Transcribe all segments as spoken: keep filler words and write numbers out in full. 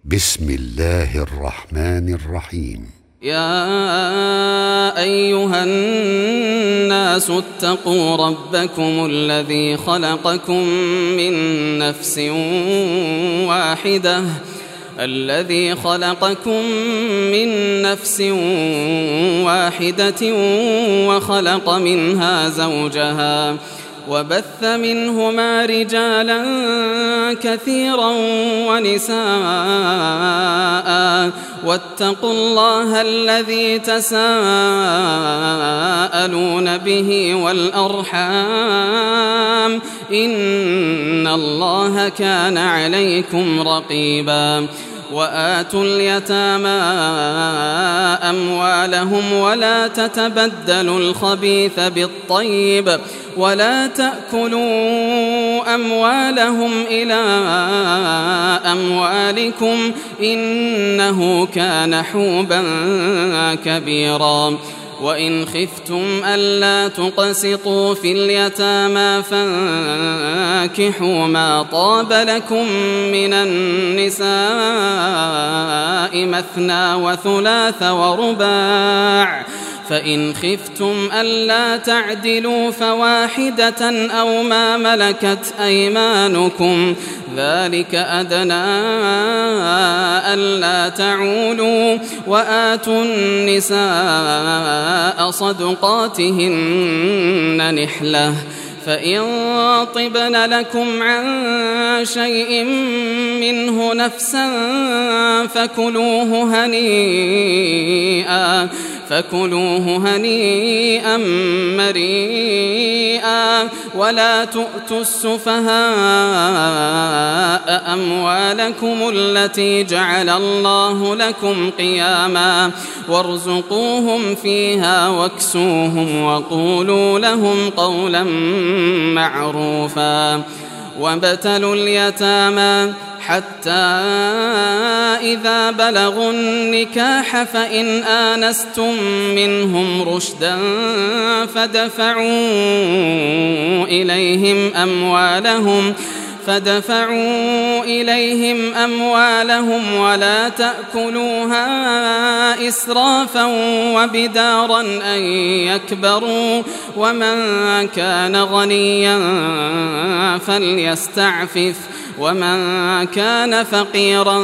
بسم الله الرحمن الرحيم. يا أيها الناس اتقوا ربكم الذي خلقكم من نفس واحدة الذي خلقكم من نفس واحدة وخلق منها زوجها وبث منهما رجالا كثيرا ونساء واتقوا الله الذي تساءلون به والأرحام إن الله كان عليكم رقيبا. وآتوا اليتامى أموالهم ولا تتبدلوا الخبيث بالطيب ولا تأكلوا أموالهم إلى أموالكم إنه كان حوبا كبيرا. وإن خفتم ألا تقسطوا في اليتامى فانكحوا ما طاب لكم من النساء مثنى وثلاث ورباع فإن خفتم ألا تعدلوا فواحدة أو ما ملكت أيمانكم ذلك أدنى ألا تعولوا. وآتوا النساء صدقاتهن نحلة فإن طبن لكم عن شيء منه نفسا فكلوه هنيئا فكلوه هنيئا مريئا. ولا تؤتوا السفهاء أموالكم التي جعل الله لكم قياما وارزقوهم فيها واكسوهم وقولوا لهم قولا معروفا. وابتلوا اليتامى حتى إذا بلغوا النكاح فإن آنستم منهم رشدا فدفعوا إليهم أموالهم فدفعوا إليهم أموالهم ولا تأكلوها إسرافا وبدارا أن يكبروا. ومن كان غنيا فليستعفف ومن كان فقيرا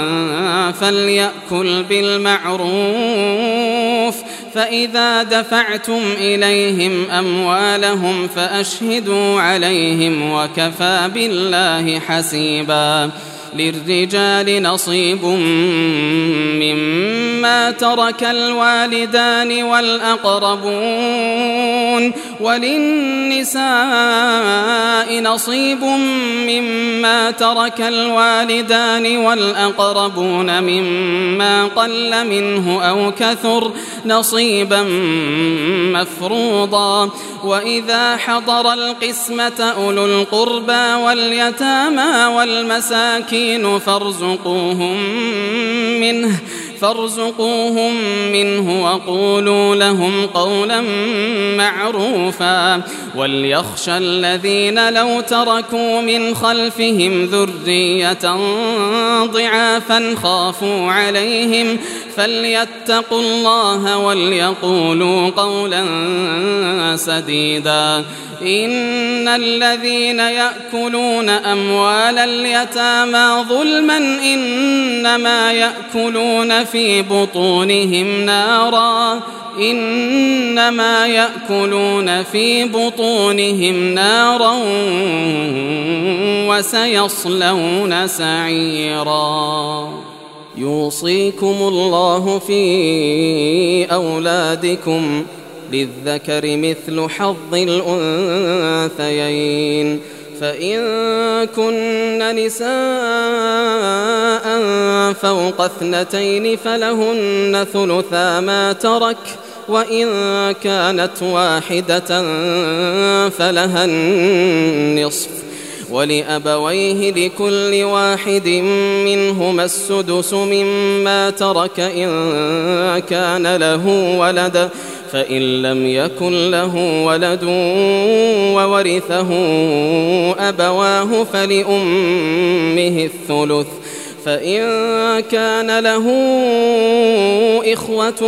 فليأكل بالمعروف. فإذا دفعتم إليهم أموالهم فأشهدوا عليهم وكفى بالله حسيبا. للرجال نصيب مما ترك الوالدان والأقربون وللنساء نصيب مما ترك الوالدان والأقربون مما قل منه أو كثر نصيبا مفروضا. وإذا حضر القسمة أولو القربى واليتامى والمساكين فارزقوهم منه فارزقوهم منه وقولوا لهم قولا معروفا. وليخشى الذين لو تركوا من خلفهم ذرية ضعافا خافوا عليهم فليتقوا الله وليقولوا قولا سديدا. إن الذين يأكلون أموال اليتامى ظلما إنما يأكلون في بطونهم نارا إنما يأكلون في بطونهم نارا وسيصلون سعيرا. يوصيكم الله في أولادكم للذكر مثل حظ الأنثيين فإن كن نساء فوق اثنتين فلهن ثلثا ما ترك وإن كانت واحدة فلها النصف ولأبويه لكل واحد منهما السدس مما ترك إن كان له ولد فإن لم يكن له ولد وورثه أبواه فلأمه الثلث فإن كان له إخوة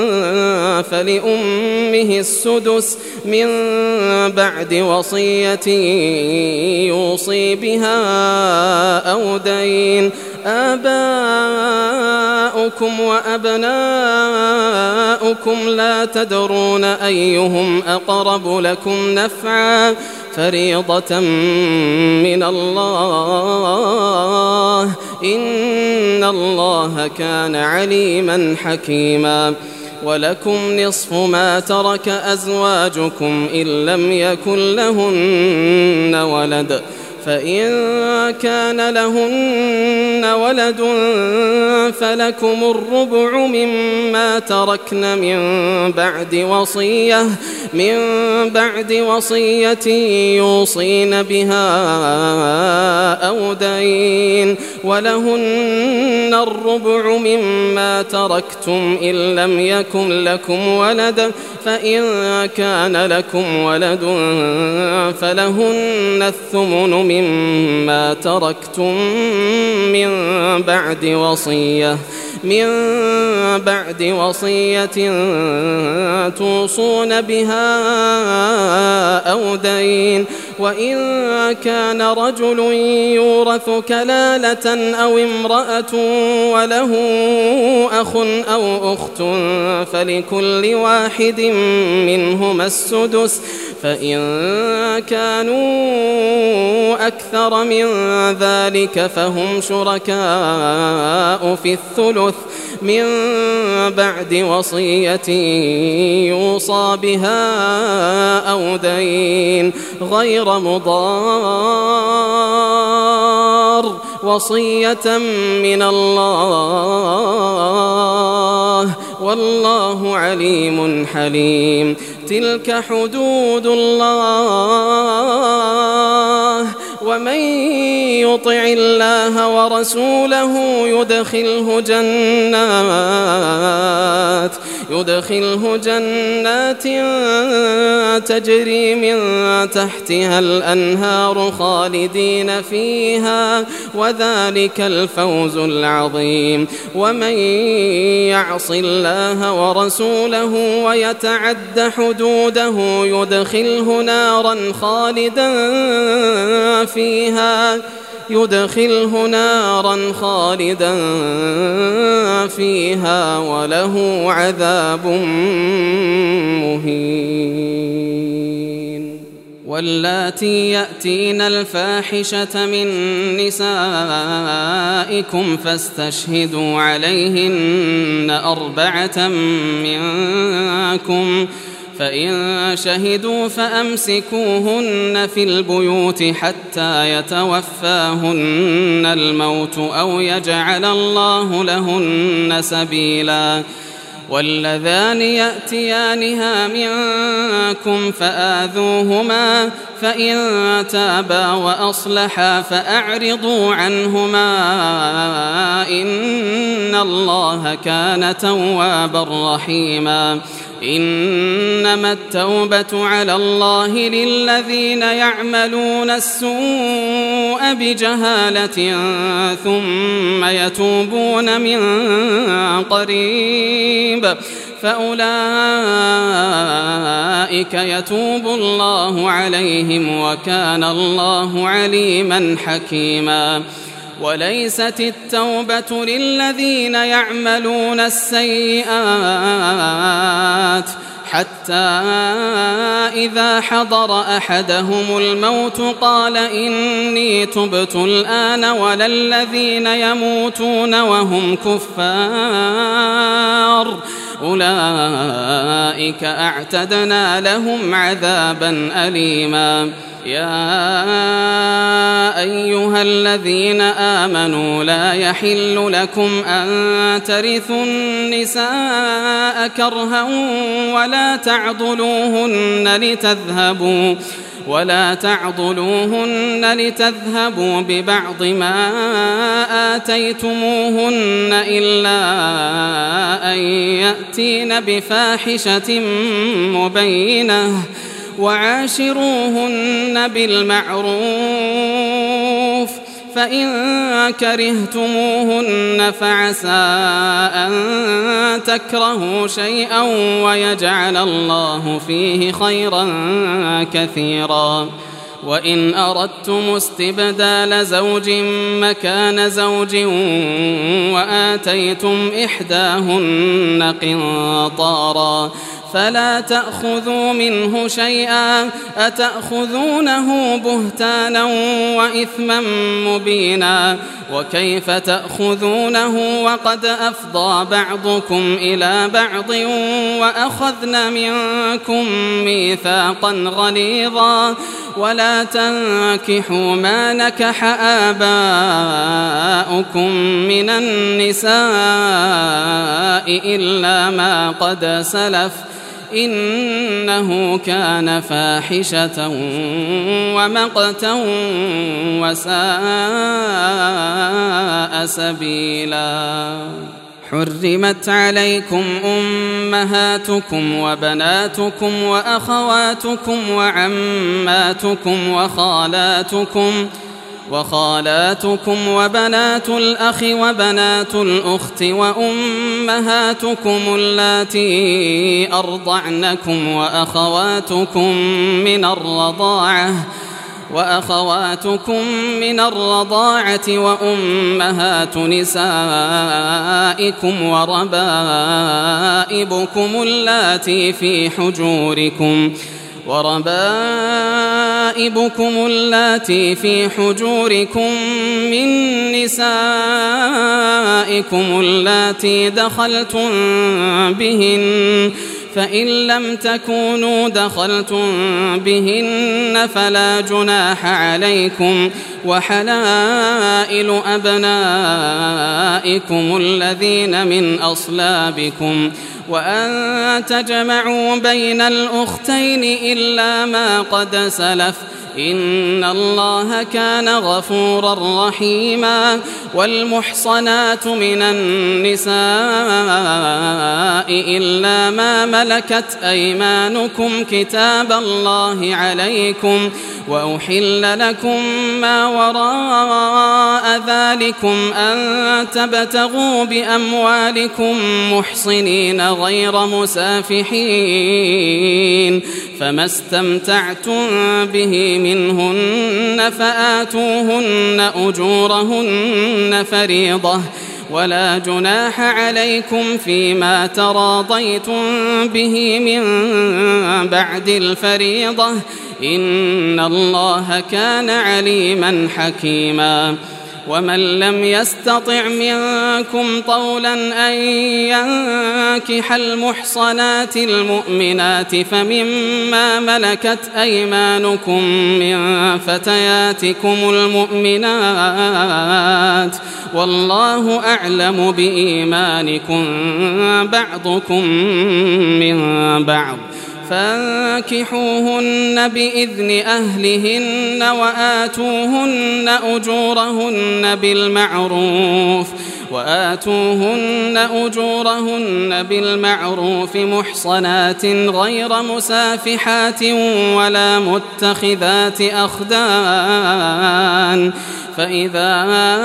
فلأمه السدس من بعد وصية يوصي بها أو دين. آباؤكم وأبناؤكم لا تدرون أيهم أقرب لكم نفعا فريضة من الله إن الله كان عليما حكيما. ولكم نصف ما ترك أزواجكم إن لم يكن لهن ولد فإن كان لهن ولد فلكم الربع مما تركن من بعد وصية من بعد وصية يوصين بها أو دين. ولهن الربع مما تركتم إن لم يكن لكم ولد فإن كان لكم ولد فلهن الثمن مما تركتم من بعد وصية من بعد وصية توصون بها أو دين. وإن كان رجل يورث كلالة أو امرأة وله أخ أو أخت فلكل واحد منهما السدس فإن كانوا أكثر من ذلك فهم شركاء في الثلث من بعد وصية يوصى بها أو دين غير مضار وصية من الله والله عليم حليم. تلك حدود الله ومن يطع الله ورسوله يدخله جنات يدخله جنات تجري من تحتها الأنهار خالدين فيها وذلك الفوز العظيم. ومن يعص الله ورسوله ويتعد حدوده يدخله نارا خالدا فيها يدخله نارا خالدا فيها وله عذاب مهين. واللاتي يأتين الفاحشة من نسائكم فاستشهدوا عليهن أربعة منكم فإن شهدوا فأمسكوهن في البيوت حتى يتوفاهن الموت أو يجعل الله لهن سبيلا. واللذان يأتيانها منكم فآذوهما فإن تابا وأصلحا فأعرضوا عنهما إن الله كان توابا رحيما. إنما التوبة على الله للذين يعملون السوء بجهالة ثم يتوبون من قريب فأولئك يتوب الله عليهم وكان الله عليما حكيما. وليست التوبة للذين يعملون السيئات حتى إذا حضر أحدهم الموت قال إني تبت الآن ولا الذين يموتون وهم كفار أولئك أعتدنا لهم عذابا أليما. يا أيها الذين آمنوا لا يحل لكم أن ترثوا النساء كرها ولا تعضلوهن لتذهبوا ولا تعضلوهن لتذهبوا ببعض ما آتيتموهن إلا أن يأتين بفاحشة مبينة وعاشروهن بالمعروف فإن كرهتموهن فعسى أن تكرهوا شيئا ويجعل الله فيه خيرا كثيرا. وإن أردتم استبدال زوج مكان زوج وآتيتم إحداهن قنطارا فلا تأخذوا منه شيئا أتأخذونه بهتانا وإثما مبينا. وكيف تأخذونه وقد أفضى بعضكم إلى بعض وأخذن منكم ميثاقا غليظا. ولا تنكحوا ما نكح آباؤكم من النساء إلا ما قد سلف إنه كان فاحشة ومقتا وساء سبيلا. حرمت عليكم أمهاتكم وبناتكم وأخواتكم وعماتكم وخالاتكم وخالاتكم وبنات الأخ وبنات الأخت وأمهاتكم اللاتي أرضعنكم وأخواتكم من الرضاعة وأخواتكم من الرضاعة وأمهات نسائكم وربائبكم اللاتي في حجوركم وربائبكم اللاتي في حجوركم من نسائكم اللاتي دخلتم بهن فإن لم تكونوا دخلتم بهن فلا جناح عليكم. وحلائل أبنائكم الذين من أصلابكم وأن تجمعوا بين الأختين إلا ما قد سلف إن الله كان غفورا رحيما. والمحصنات من النساء إلا ما ملكت أيمانكم كتاب الله عليكم وأحل لكم ما وراء ذلكم أن تبتغوا بأموالكم محصنين غير مسافحين فما استمتعتم به منهن فآتوهن أجورهن فريضة ولا جناح عليكم فيما تراضيتم به من بعد الفريضة إن الله كان عليما حكيما. ومن لم يستطع منكم طولا أن ينكح المحصنات المؤمنات فمما ملكت أيمانكم من فتياتكم المؤمنات والله أعلم بإيمانكم بعضكم من بعض فانكحوهن بإذن أهلهن وآتوهن أجورهن بالمعروف وآتوهن أجورهن بالمعروف محصنات غير مسافحات ولا متخذات أخدان فإذا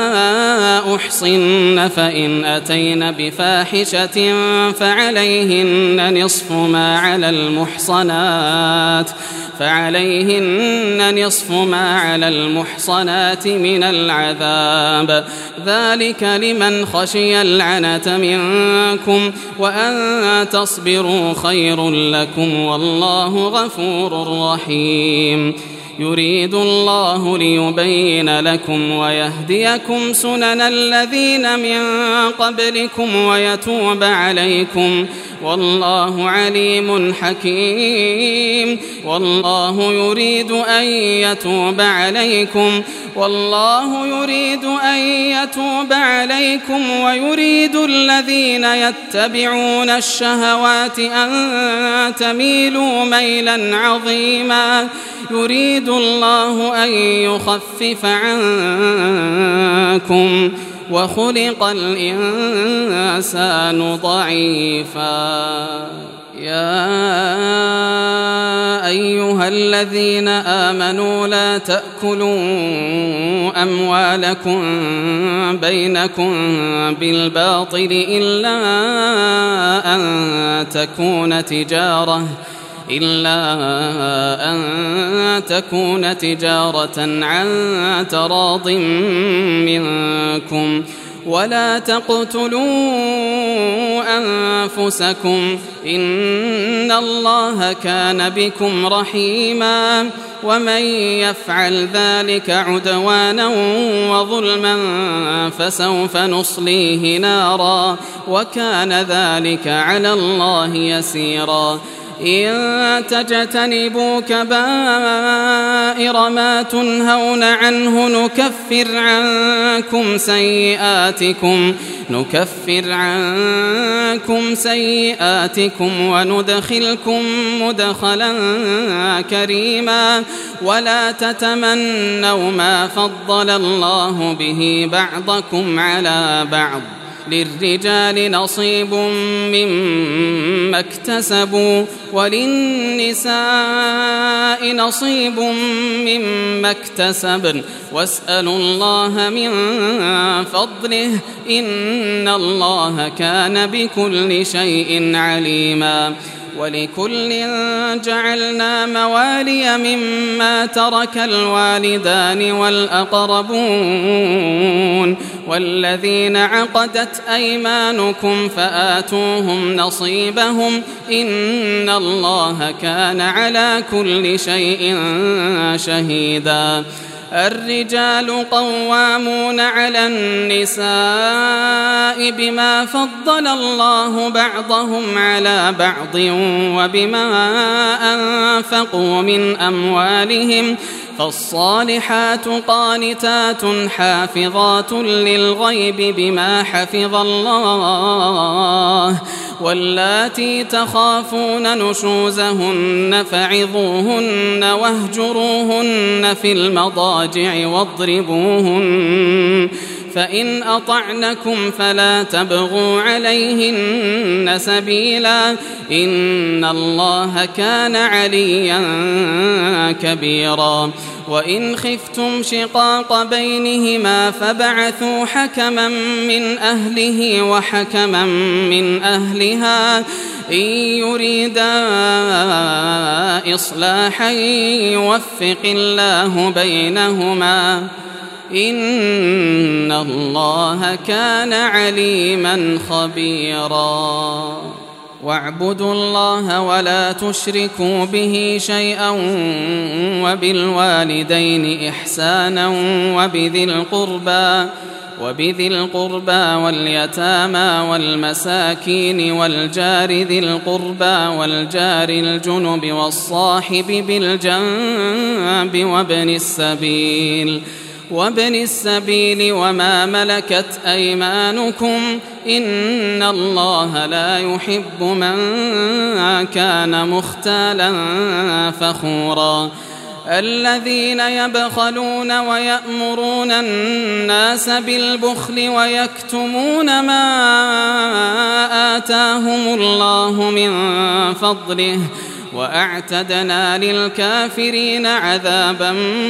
أحصن فإن أتين بفاحشة فعليهن نصف ما على المحصنات فعليهن نصف ما على المحصنات من العذاب ذلك لمن خشي العنة منكم وأن تصبروا خير لكم والله غفور رحيم. يريد الله ليبين لكم ويهديكم سنن الذين من قبلكم ويتوب عليكم والله عليم حكيم. والله يريد أن يتوب عليكم والله يريد أن يتوب عليكم ويريد الذين يتبعون الشهوات أن تميلوا ميلا عظيما. يريد الله أن يخفف عنكم وخلق الإنسان ضعيفا. يا أيها الذين آمنوا لا تأكلوا أموالكم بينكم بالباطل إلا أن تكون تجارة إلا أن تكون تجارة عن تراض منكم ولا تقتلوا أنفسكم إن الله كان بكم رحيما. ومن يفعل ذلك عدوانا وظلما فسوف نصليه نارا وكان ذلك على الله يسيرا. إن تجتنبوا كبائر ما تنهون عنه نكفر عنكم سيئاتكم نكفر عنكم سيئاتكم وندخلكم مدخلا كريما. ولا تتمنوا ما فضل الله به بعضكم على بعض للرجال نصيب مما اكتسبوا وللنساء نصيب مما اكتسبن واسألوا الله من فضله إن الله كان بكل شيء عليما. ولكل جعلنا موالي مما ترك الوالدان والأقربون والذين عقدت أيمانكم فآتوهم نصيبهم إن الله كان على كل شيء شهيدا. الرجال قوامون على النساء بما فضل الله بعضهم على بعض وبما أنفقوا من أموالهم فالصالحات قانتات حافظات للغيب بما حفظ الله واللاتي تخافون نشوزهن فعظوهن واهجروهن في المضاجع واضربوهن فإن أطعنكم فلا تبغوا عليهن سبيلا إن الله كان عليا كبيرا. وإن خفتم شقاق بينهما فبعثوا حكما من أهله وحكما من أهلها إن يريدا إصلاحا يوفق الله بينهما إن الله كان عليما خبيرا. واعبدوا الله ولا تشركوا به شيئا وبالوالدين إحسانا وبذي القربى وبذي القربى واليتامى والمساكين والجار ذي القربى والجار الجنب والصاحب بالجنب وابن السبيل وابن السبيل وما ملكت أيمانكم إن الله لا يحب من كان مختالا فخورا. الذين يبخلون ويأمرون الناس بالبخل ويكتمون ما آتاهم الله من فضله وأعتدنا للكافرين عذابا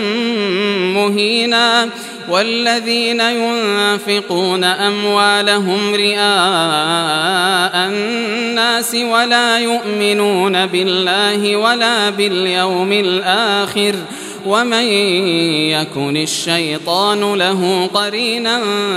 مهينا. والذين ينفقون أموالهم رئاء الناس ولا يؤمنون بالله ولا باليوم الآخر ومن يكن الشيطان له قرينا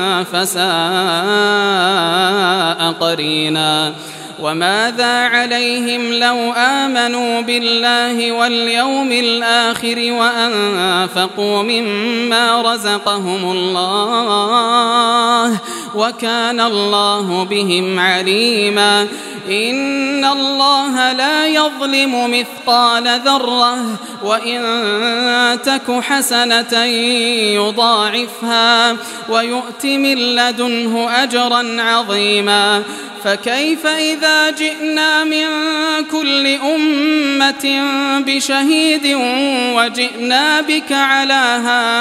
فساء قرينا. وماذا عليهم لو آمنوا بالله واليوم الآخر وأنفقوا مما رزقهم الله وكان الله بهم عليما. إن الله لا يظلم مثقال ذرة وإن تك حسنة يضاعفها ويؤت من لدنه أجرا عظيما فكيف إذا جئنا من كل أمة بشهيد وجئنا بك على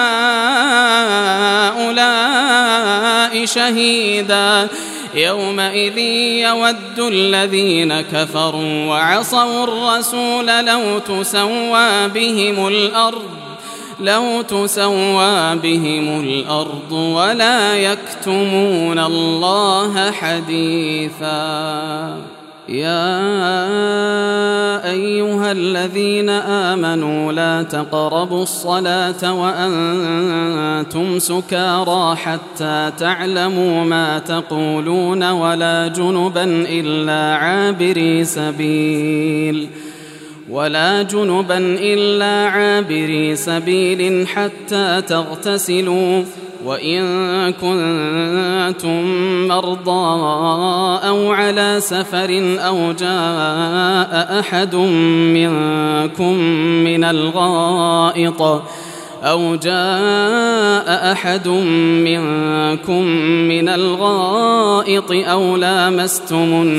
هؤلاء شهيدا يومئذ يود الذين كفروا وعصوا الرسول لو تسوى بهم الأرض لو تسوى بهم الأرض ولا يكتمون الله حديثا يا أيها الذين آمنوا لا تقربوا الصلاة وأنتم سكارى حتى تعلموا ما تقولون ولا جنبا إلا عابري سبيل ولا جنبا إلا عابري سبيل حتى تغتسلوا وإن كنتم مرضى أو على سفر أو جاء أحد منكم من الغائط أو جاء أحد منكم من الغائط أو لامستم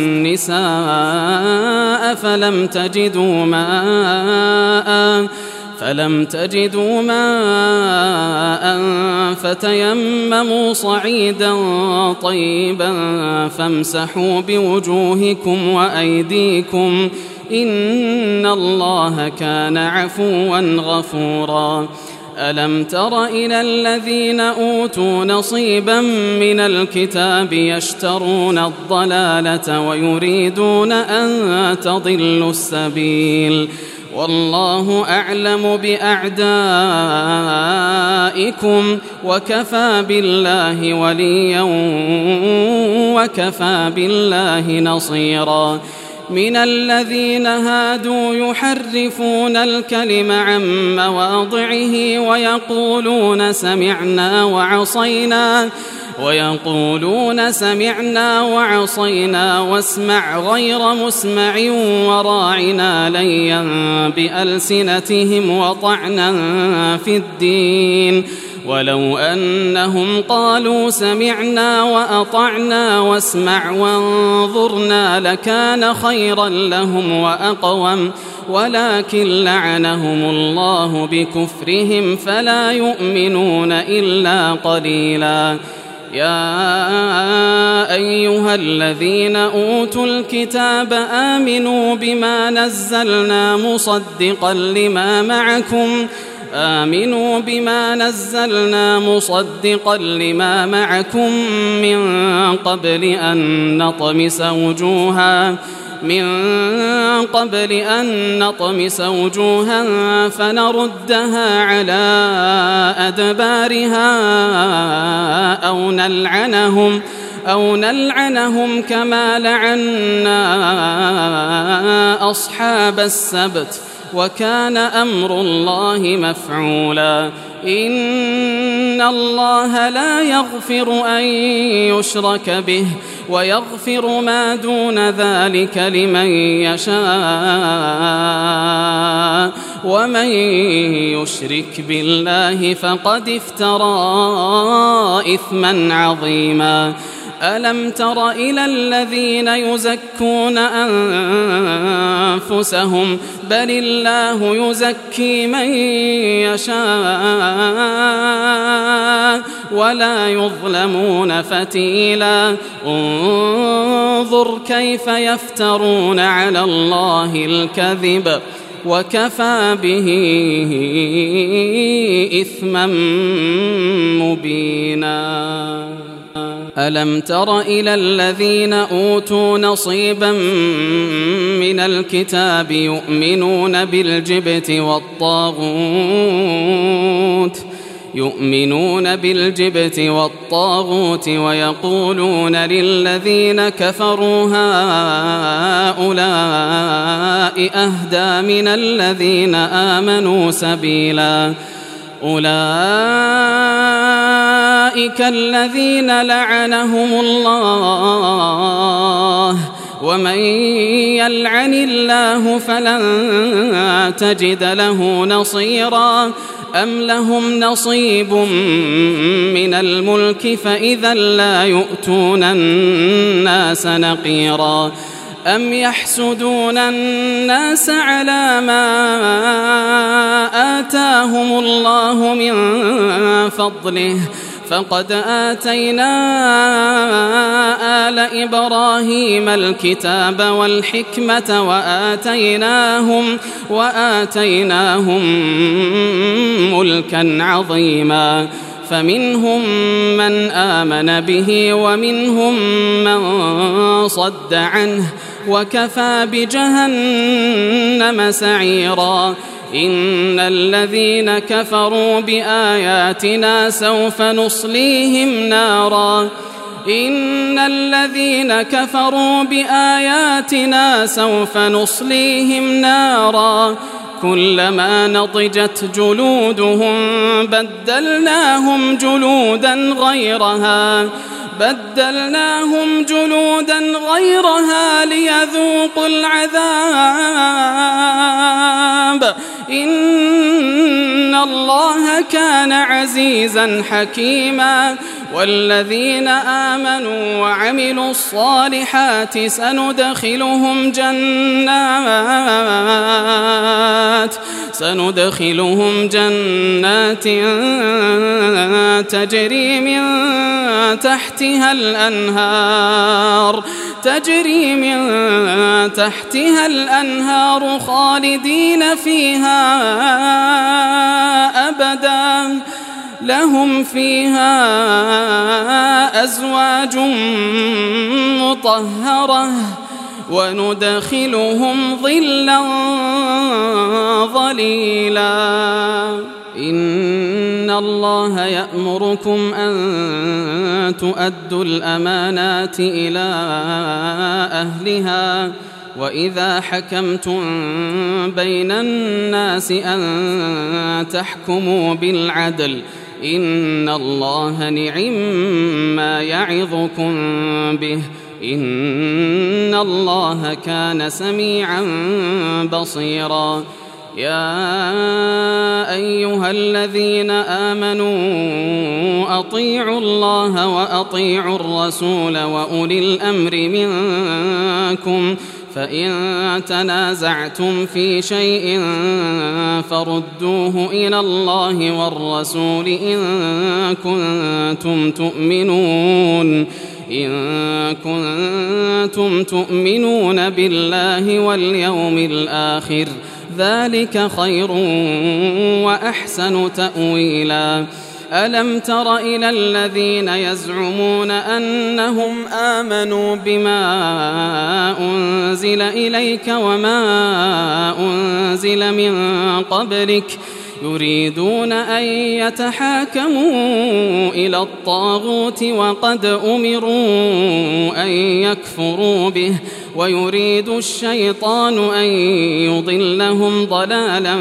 النساء فلم تجدوا ماء فلم تجدوا ماء فتيمموا صعيدا طيبا فامسحوا بوجوهكم وأيديكم إن الله كان عفوا غفورا ألم تر إلى الذين أوتوا نصيبا من الكتاب يشترون الضلالة ويريدون أن تضلوا السبيل والله أعلم بأعدائكم وكفى بالله وليا وكفى بالله نصيرا من الذين هادوا يحرفون الكلم عن مواضعه ويقولون سمعنا وعصينا ويقولون سمعنا وعصينا واسمع غير مسمع وراعنا ليا بألسنتهم وطعنا في الدين ولو أنهم قالوا سمعنا وأطعنا واسمع وانظرنا لكان خيرا لهم وأقوم ولكن لعنهم الله بكفرهم فلا يؤمنون إلا قليلا يا أيها الذين أوتوا الكتاب آمنوا بما نزلنا مصدقا لما معكم آمنوا بما نزلنا مصدقا لما معكم من قبل أن نطمس وجوها من قبل أن نطمس وجوها فنردها على أدبارها أو نلعنهم أو نلعنهم كما لعنا أصحاب السبت وكان أمر الله مفعولا إن الله لا يغفر أن يشرك به ويغفر ما دون ذلك لمن يشاء ومن يشرك بالله فقد افترى إثما عظيما ألم تر إلى الذين يزكون أنفسهم بل الله يزكي من يشاء ولا يظلمون فتيلا انظر كيف يفترون على الله الكذب وكفى به إثما مبينا ألم تر إلى الذين أوتوا نصيبا من الكتاب يؤمنون بالجبت والطاغوت يؤمنون بالجبت والطاغوت ويقولون للذين كفروا هؤلاء أهدى من الذين آمنوا سبيلا أولئك الذين لعنهم الله ومن يلعن الله فلن تجد له نصيرا أم لهم نصيب من الملك فإذا لا يؤتون الناس نقيرا أم يحسدون الناس على ما آتاهم الله من فضله فقد آتينا آل إبراهيم الكتاب والحكمة وآتيناهم, وآتيناهم ملكا عظيما فمنهم من آمن به ومنهم من صد عنه وكفى بجهنم سعيرا إن الذين كفروا بآياتنا سوف نصليهم نارا إن الذين كفروا بآياتنا سوف نصليهم نارا كلما نضجت جلودهم بدلناهم جلودا غيرها بدلناهم جلودا غيرها ليذوقوا العذاب إن الله كان عزيزا حكيما والذين آمنوا وعملوا الصالحات سندخلهم جنات سندخلهم جنات تجري من تحتها الأنهار تجري من تحتها الأنهار خالدين فيها أبدا لهم فيها أزواج مطهرة وندخلهم ظلا ظليلا إن الله يأمركم أن تؤدوا الأمانات إلى أهلها وإذا حكمتم بين الناس أن تحكموا بالعدل إن الله نعم يعظكم به إن الله كان سميعا بصيرا يا أيها الذين آمنوا أطيعوا الله وأطيعوا الرسول وأولي الأمر منكم فإن تنازعتم في شيء فردوه إلى الله والرسول إن كنتم تؤمنون إن كنتم تؤمنون بالله واليوم الآخر ذلك خير وأحسن تأويلا ألم تر إلى الذين يزعمون أنهم آمنوا بما أنزل إليك وما أنزل من قبلك يريدون أن يتحاكموا إلى الطاغوت وقد أمروا أن يكفروا به ويريد الشيطان أن يضلهم ضلالا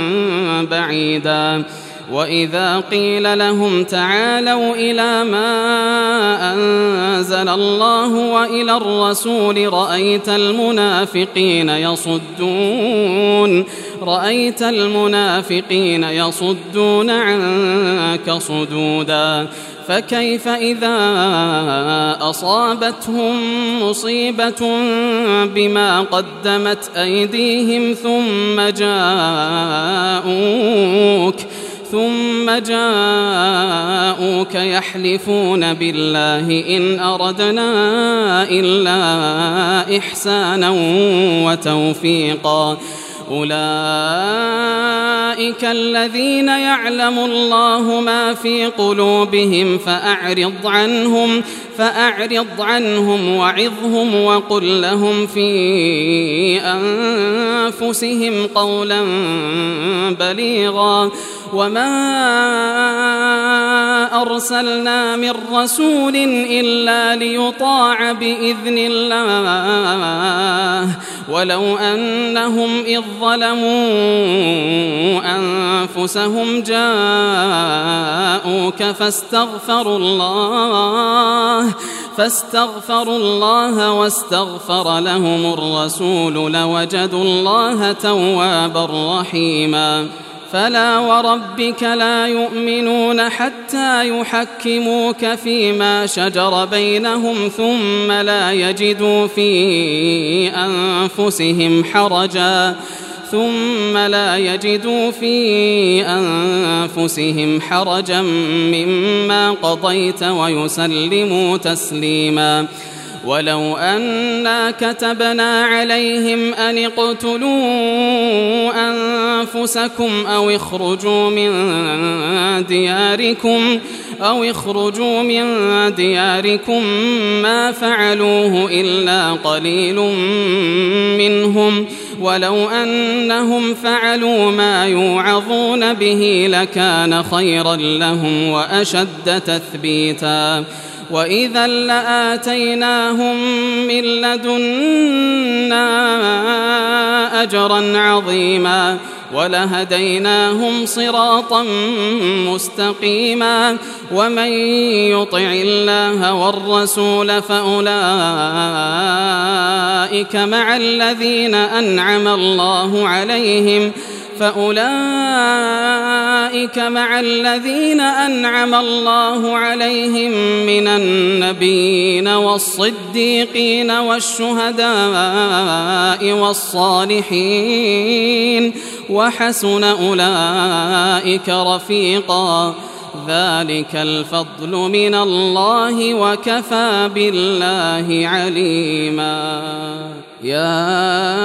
بعيدا وإذا قيل لهم تعالوا إلى ما أنزل الله وإلى الرسول رأيت المنافقين يصدون رأيت المنافقين يصدون عنك صدودا فكيف إذا أصابتهم مصيبة بما قدمت أيديهم ثم جاءوك ثم جاءوك يحلفون بالله إن أردنا إلا إحسانا وتوفيقا أولئك الذين يعلم الله ما في قلوبهم فأعرض عنهم فأعرض عنهم وعظهم وقل لهم في أنفسهم قولا بليغا وما أرسلنا من رسول إلا ليطاع بإذن الله ولو أنهم إذ ظلموا أنفسهم جاءوك فاستغفروا الله فاستغفروا الله واستغفر لهم الرسول لوجدوا الله توابا رحيما فلا وربك لا يؤمنون حتى يحكموك فيما شجر بينهم ثم لا يجدوا في أنفسهم حرجا ثم لا يجدوا في أنفسهم حرجا مما قضيت ويسلموا تسليما ولو أنا كتبنا عليهم أن اقتلوا أنفسكم أو اخرجوا من دياركم أو اخرجوا من دياركم ما فعلوه إلا قليل منهم ولو أنهم فعلوا ما يوعظون به لكان خيرا لهم وأشد تثبيتا وإذا لآتيناهم من لدنا أجرا عظيما ولهديناهم صراطا مستقيما ومن يطع الله والرسول فأولئك مع الذين أنعم الله عليهم فأولئك مع الذين أنعم الله عليهم من النبيين والصديقين والشهداء والصالحين وحسن أولئك رفيقا ذلك الفضل من الله وكفى بالله عليما يا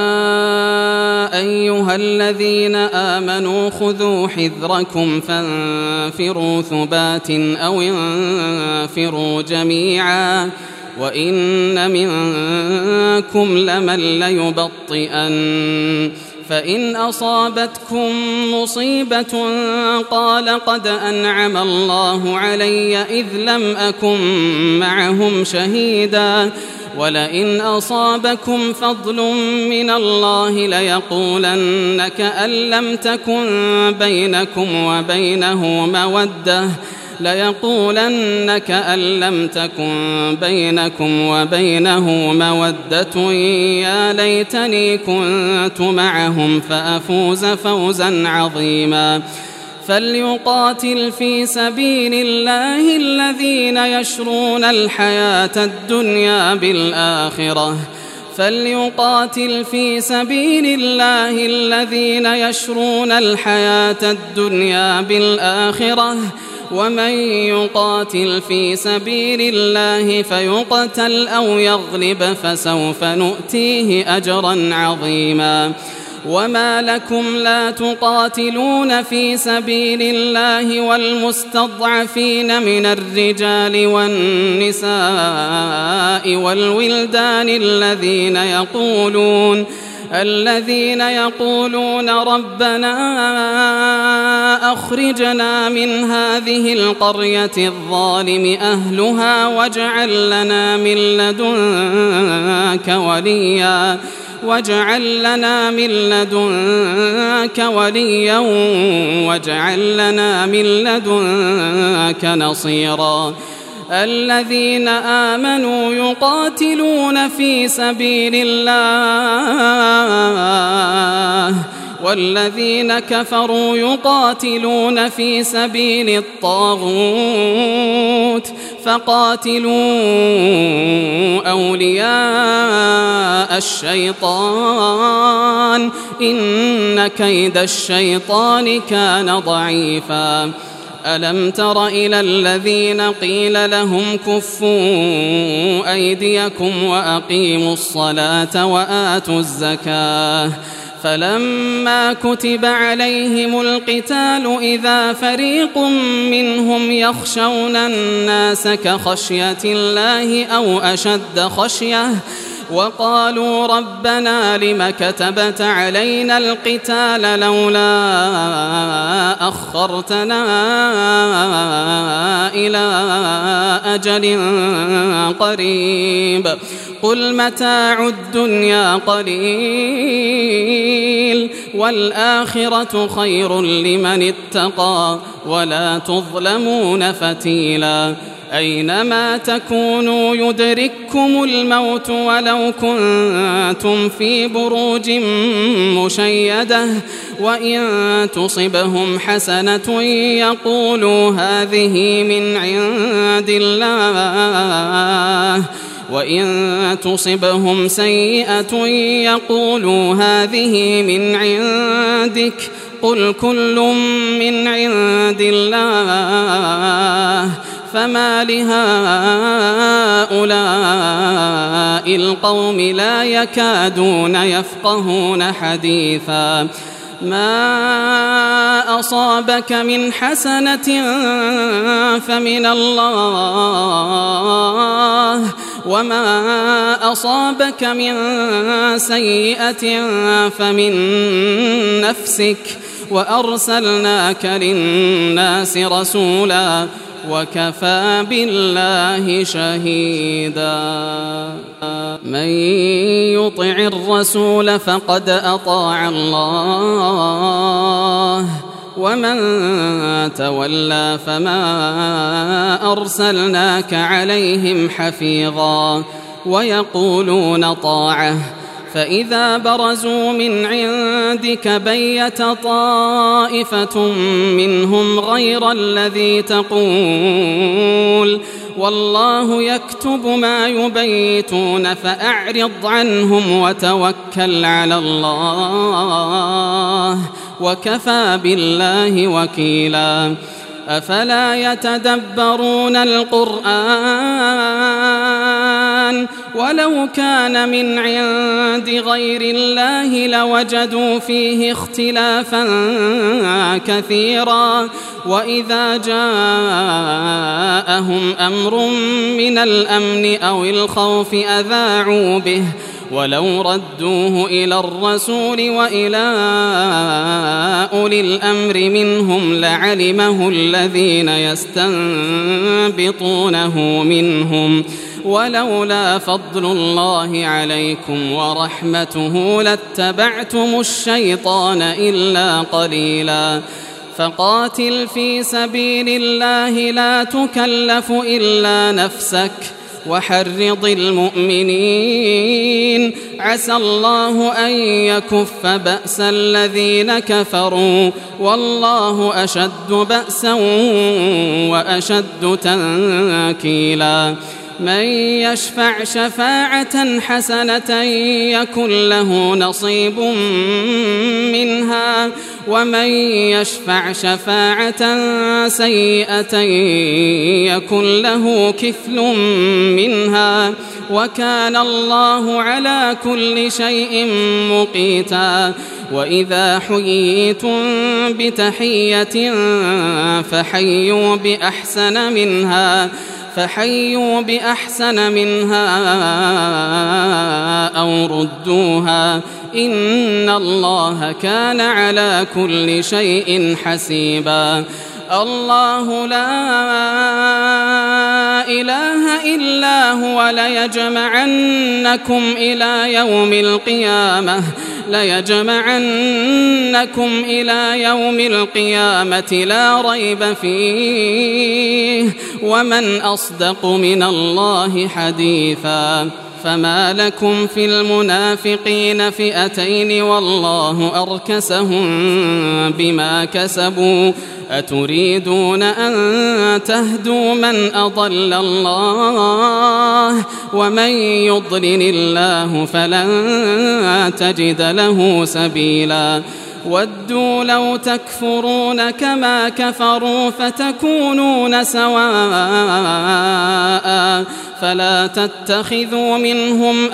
أيها الذين آمنوا خذوا حذركم فانفروا ثبات أو انفروا جميعا وإن منكم لمن ليبطئن فإن أصابتكم مصيبة قال قد أنعم الله علي إذ لم أكن معهم شهيدا ولئن أصابكم فضل من الله ليقولن كأن لم تكن بينكم وبينه مودة ليقولن كأن لم تكن بينكم وبينه مودة يا ليتني كنت معهم فأفوز فوزا عظيما فليقاتل في سبيل الله الذين يشرون الحياة الدنيا بالآخرة فليقاتل في سبيل الله الذين يشرون الحياة الدنيا بالآخرة ومن يقاتل في سبيل الله فيقتل أو يغلب فسوف نؤتيه أجرا عظيما وما لكم لا تقاتلون في سبيل الله والمستضعفين من الرجال والنساء والولدان الذين يقولون الذين يقولون ربنا أخرجنا من هذه القرية الظالم أهلها واجعل لنا من لدنك وليا واجعل لنا من لدنك وليا واجعل لنا من لدنك نصيرا الذين آمنوا يقاتلون في سبيل الله والذين كفروا يقاتلون في سبيل الطاغوت فقاتلوا أولياء الشيطان إن كيد الشيطان كان ضعيفا ألم تر إلى الذين قيل لهم كفوا أيديكم وأقيموا الصلاة وآتوا الزكاة فلما كتب عليهم القتال إذا فريق منهم يخشون الناس كخشية الله أو أشد خشية وقالوا ربنا لم كتبت علينا القتال لولا أخرتنا إلى أجل قريب قل متاع الدنيا قليل والآخرة خير لمن اتقى ولا تظلمون فتيلا أينما تكونوا يدرككم الموت ولو كنتم في بروج مشيدة وإن تصبهم حسنة يقولوا هذه من عند الله وإن تصبهم سيئة يقولوا هذه من عندك قل كل من عند الله فما لهؤلاء القوم لا يكادون يفقهون حديثا ما أصابك من حسنة فمن الله وما أصابك من سيئة فمن نفسك وأرسلناك للناس رسولا وكفى بالله شهيدا من يطع الرسول فقد أطاع الله ومن تولى فما أرسلناك عليهم حفيظا ويقولون طاعة فإذا برزوا من عندك بيت طائفة منهم غير الذي تقول والله يكتب ما يبيتون فأعرض عنهم وتوكل على الله وكفى بالله وكيلا أفلا يتدبرون القرآن ولو كان من عند غير الله لوجدوا فيه اختلافا كثيرا وإذا جاءهم أمر من الأمن أو الخوف أذاعوا به ولو ردوه إلى الرسول وإلى أولي الأمر منهم لعلمه الذين يستنبطونه منهم ولولا فضل الله عليكم ورحمته لاتبعتم الشيطان إلا قليلا فقاتل في سبيل الله لا تكلف إلا نفسك وحرض المؤمنين عسى الله أن يكف بأس الذين كفروا والله أشد بأسا وأشد تنكيلا من يشفع شفاعة حسنة يكن له نصيب منها ومن يشفع شفاعة سيئة يكن له كفل منها وكان الله على كل شيء مقيتا وإذا حييتم بتحية فحيوا بأحسن منها فحيوا بأحسن منها أو ردوها إن الله كان على كل شيء حسيبا الله لا إله إلا هو ليجمعنكم إلى يوم القيامة ليجمعنكم إلى يوم القيامة لا ريب فيه ومن أصدق من الله حديثا فما لكم في المنافقين فئتين والله أركسهم بما كسبوا أتريدون أن تهدوا من أضل الله ومن يضلل الله فلن تجد له سبيلا ودوا لو تكفرون كما كفروا فتكونون سواء فلا تتخذوا منهم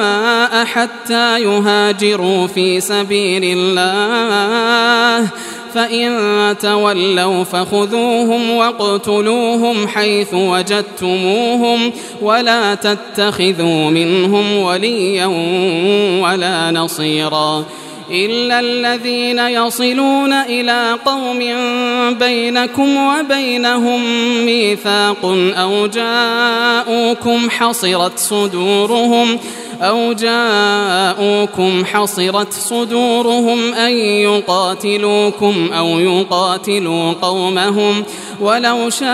أولياء حتى يهاجروا في سبيل الله فإن تولوا فخذوهم واقتلوهم حيث وجدتموهم ولا تتخذوا منهم وليا ولا نصيرا إلا الذين يصلون إلى قوم بينكم وبينهم ميثاق أو جاءوكم حصرت صدورهم أو جاءوكم حصرت صدورهم أن يقاتلوكم أو يقاتلوا قومهم ولو شاء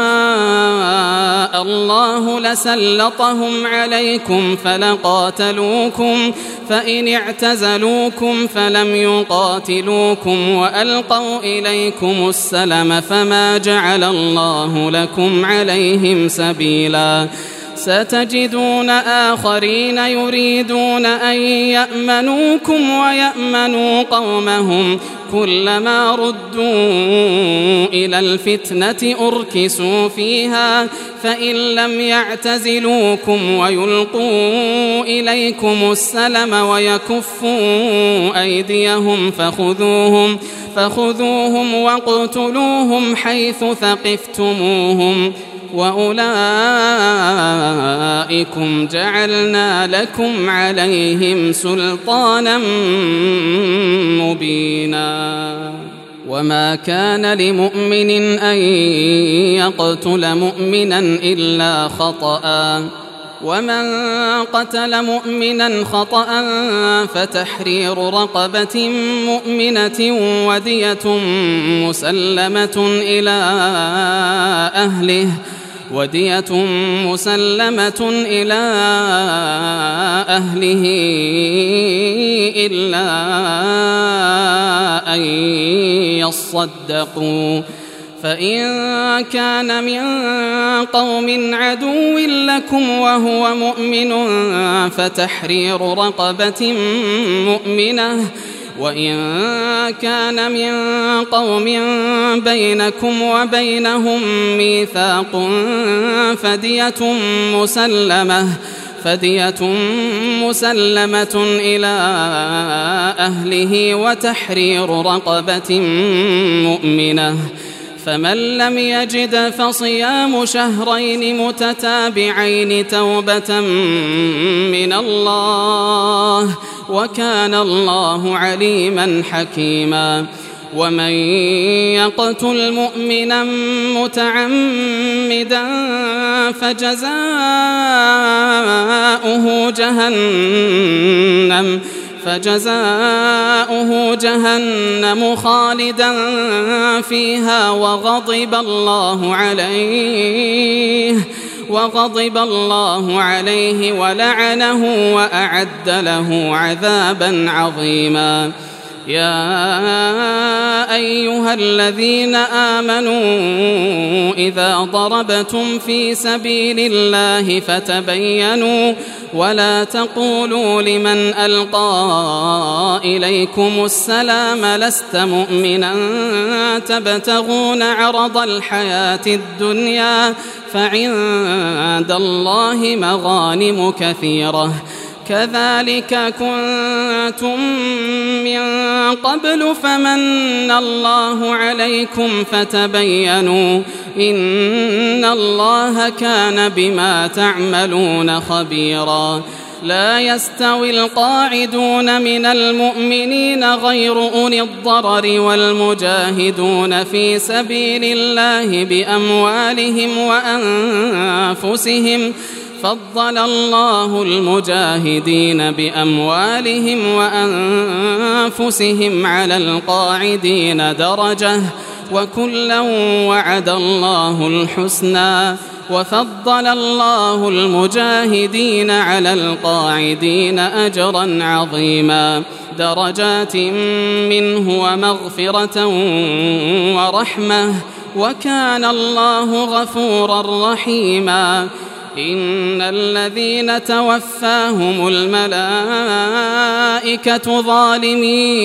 الله لسلطهم عليكم فلقاتلوكم فإن اعتزلوكم فلم يقاتلوكم وألقوا إليكم السلم فما جعل الله لكم عليهم سبيلا ستجدون آخرين يريدون أن يأمنوكم ويأمنوا قومهم كلما ردوا إلى الفتنة أركسوا فيها فإن لم يعتزلوكم ويلقوا إليكم السلم ويكفوا أيديهم فخذوهم فخذوهم واقتلوهم حيث ثقفتموهم وأولئكم جعلنا لكم عليهم سلطانا مبينا وما كان لمؤمن أن يقتل مؤمنا إلا خطأ ومن قتل مؤمنا خطأ فتحرير رقبة مؤمنة ودية مسلمة إلى أهله ودية مسلمة إلى أهله إلا أن يصدقوا فإن كان من قوم عدو لكم وهو مؤمن فتحرير رقبة مؤمنة وإن كان من قوم بينكم وبينهم ميثاق فدية مسلمة فدية مسلمة إلى أهله وتحرير رقبة مؤمنة فمن لم يجد فصيام شهرين متتابعين توبة من الله وكان الله عليما حكيما ومن يقتل مؤمنا متعمدا فجزاؤه جهنم فجزاؤه جهنم خالدا فيها وغضب الله عليه وغضب الله عليه ولعنه وأعد له عذابا عظيما يا أيها الذين آمنوا إذا ضربتم في سبيل الله فتبينوا ولا تقولوا لمن ألقى إليكم السلام لست مؤمنا تبتغون عرض الحياة الدنيا فعند الله مغانم كثيرة كذلك كنتم من قبل فمن الله عليكم فتبينوا إن الله كان بما تعملون خبيرا لا يستوي القاعدون من المؤمنين غير أولي الضرر والمجاهدون في سبيل الله بأموالهم وأنفسهم فضل الله المجاهدين بأموالهم وأنفسهم على القاعدين درجة وكلا وعد الله الحسنى وفضل الله المجاهدين على القاعدين أجرا عظيما درجات منه ومغفرة ورحمة وكان الله غفورا رحيما إن الذين توفاهم الملائكة ظالمي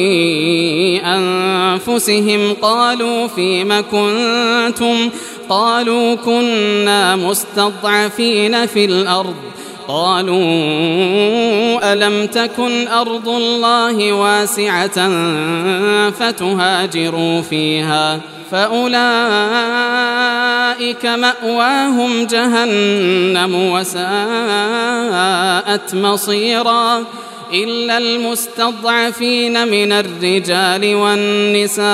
أنفسهم قالوا فيم كنتم قالوا كنا مستضعفين في الأرض قالوا ألم تكن أرض الله واسعة فتهاجروا فيها فأولئك مأواهم جهنم وساءت مصيرا إلا المستضعفين من الرجال والنساء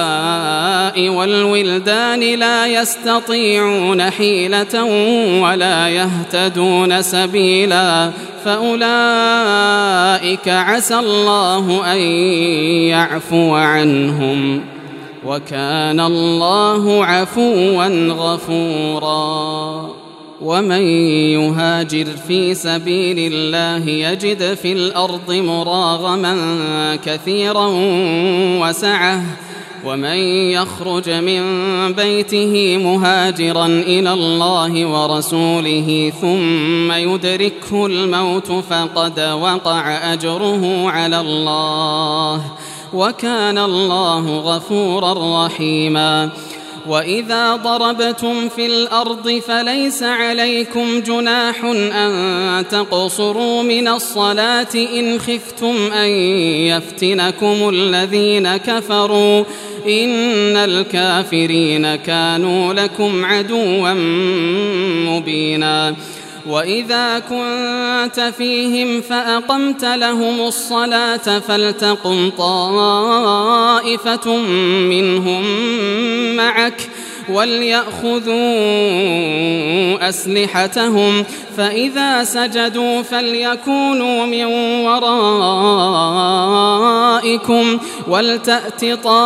والولدان لا يستطيعون حيلة ولا يهتدون سبيلا فأولئك عسى الله أن يعفو عنهم وكان الله عفوا غفورا ومن يهاجر في سبيل الله يجد في الأرض مراغما كثيرا وسعة ومن يخرج من بيته مهاجرا إلى الله ورسوله ثم يدركه الموت فقد وقع أجره على الله وكان الله غفورا رحيما وإذا ضربتم في الأرض فليس عليكم جناح أن تقصروا من الصلاة إن خفتم أن يفتنكم الذين كفروا إن الكافرين كانوا لكم عدوا مبينا وإذا كنت فيهم فأقمت لهم الصلاة فلتقم طائفة منهم معك وليأخذوا أسلحتهم فإذا سجدوا فليكونوا من ورائكم ولتأت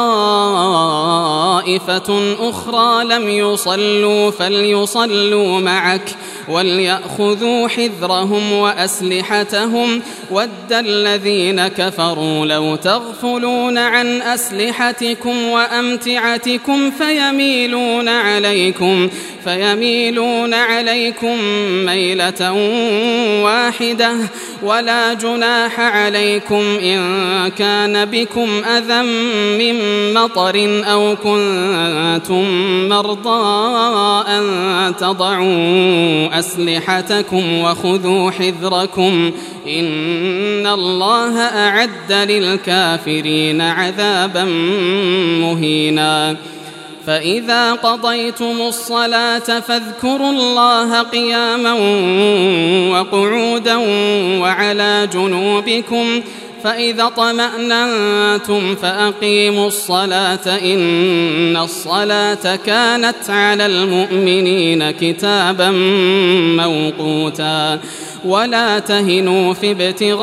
طائفة أخرى لم يصلوا فليصلوا معك وليأخذوا حذرهم وأسلحتهم ود الذين كفروا لو تغفلون عن أسلحتكم وأمتعتكم فيميلون عليكم فيميلون عليكم ميلة واحدة ولا جناح عليكم إن كان بكم أذى من مطر أو كنتم مرضى أن تضعوا أسلحتكم وخذوا حذركم إن الله أعد للكافرين عذابا مهينا فإذا قضيتم الصلاة فاذكروا الله قياما وقعودا وعلى جنوبكم فإذا اطمأننتم فأقيموا الصلاة إن الصلاة كانت على المؤمنين كتابا موقوتا ولا تهنوا في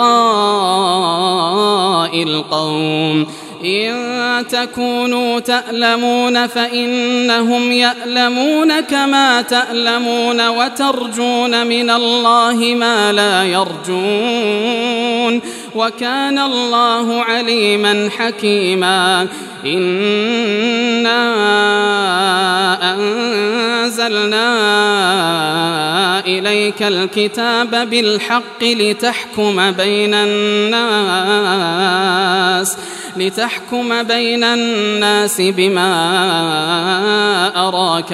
ابتغاء القوم إن تكونوا تألمون فإنهم يألمون كما تألمون وترجون من الله ما لا يرجون وكان الله عليما حكيما إنا أنزلنا إليك الكتاب بالحق لتحكم بين الناس لتحكم بين الناس بما أراك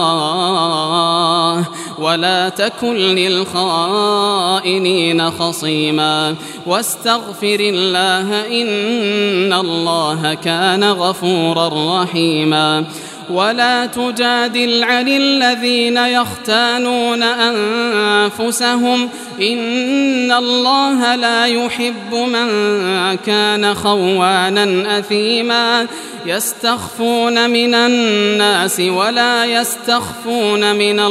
الله ولا تكن للخائنين خصيما واستغفر الله إن الله كان غفورا رحيما ولا تجادل عن الذين يختانون أنفسهم إن الله لا يحب من كان خوانا أثيما يستخفون من الناس ولا يستخفون من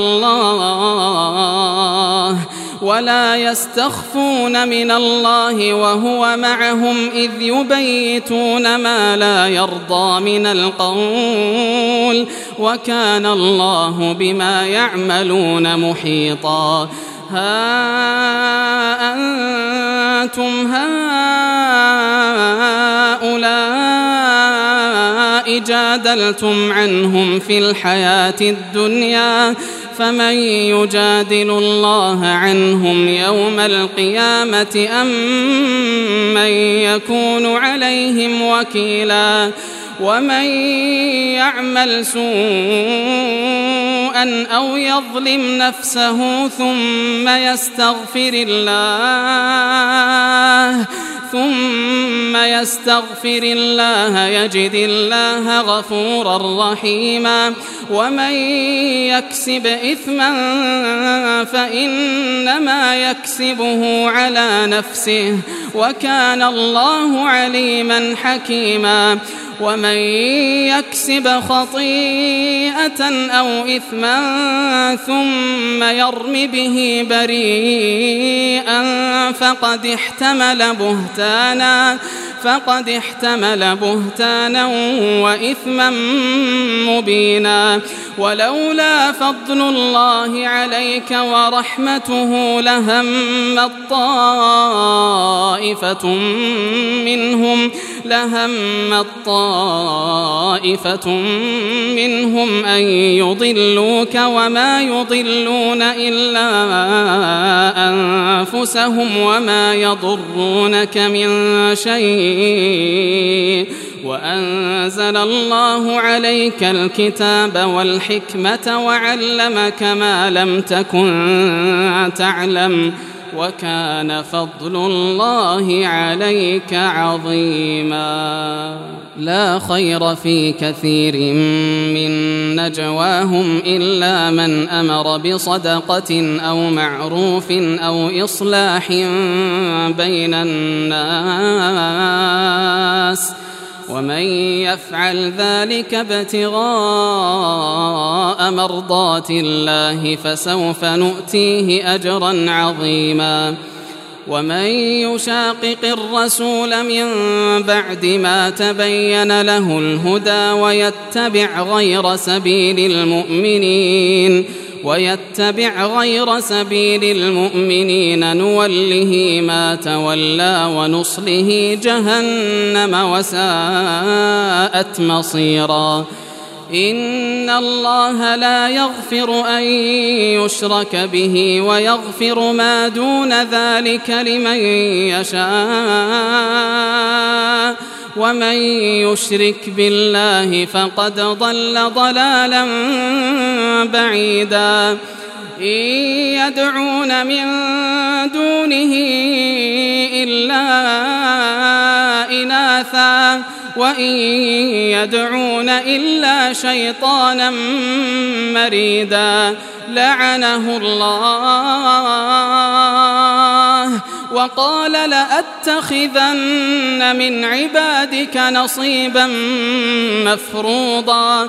الله ولا يستخفون من الله وهو معهم إذ يبيتون ما لا يرضى من القول وكان الله بما يعملون محيطا ها أنتم هؤلاء جادلتم عنهم في الحياة الدنيا فمن يجادل الله عنهم يوم القيامة أم من يكون عليهم وكيلا ومن يعمل سوءا أو يظلم نفسه ثم يستغفر الله ثم يستغفر الله يجد الله غفورا رحيما ومن يكسب إثما فإنما يكسبه على نفسه وكان الله عليما حكيما ومن يكسب خطيئة أو إثما ثم يرم به بريئا فقد احتمل بهتانا فقد احتمل بهتانا وإثما مبينا ولولا فضل الله عليك ورحمته لهم طائفة منهم لهم طائفة منهم أن يضلوك وما يضلون إلا أنفسهم وما يضرونك من شيء وأنزل الله عليك الكتاب والحكمة وعلمك ما لم تكن تعلم وكان فضل الله عليك عظيما لا خير في كثير من نجواهم إلا من أمر بصدقة أو معروف أو إصلاح بين الناس ومن يفعل ذلك ابتغاء مرضات الله فسوف نؤتيه أجرا عظيما ومن يشاقق الرسول من بعد ما تبين له الهدى ويتبع غير سبيل المؤمنين ويتبع غير سبيل المؤمنين نوله ما تولى ونصله جهنم وساءت مصيرا إن الله لا يغفر أن يشرك به ويغفر ما دون ذلك لمن يشاء ومن يشرك بالله فقد ضل ضلالا بعيدا إن يدعون من دونه إلا إناثا وإن يدعون إلا شيطانا مريدا لعنه الله وقال لأتخذن من عبادك نصيبا مفروضا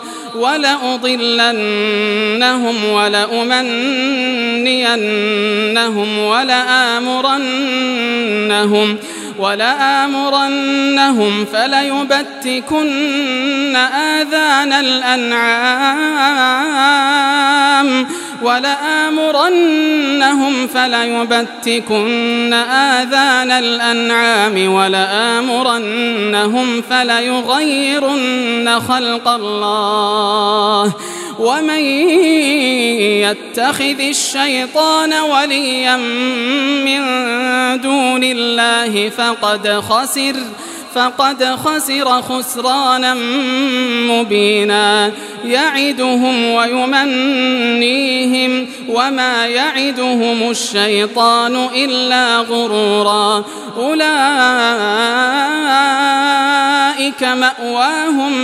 ولأضلنهم ولأمنينهم ولآمرنهم ولآمرنهم فليبتكن آذان الأنعام ولآمرنهم فليبتكن آذان الأنعام ولآمرنهم فليغيرن خلق الله ومن يتخذ الشيطان وليا من دون الله فقد خسر فقد خسر خسرانا مبينا يعدهم ويمنيهم وما يعدهم الشيطان إلا غرورا أولئك مأواهم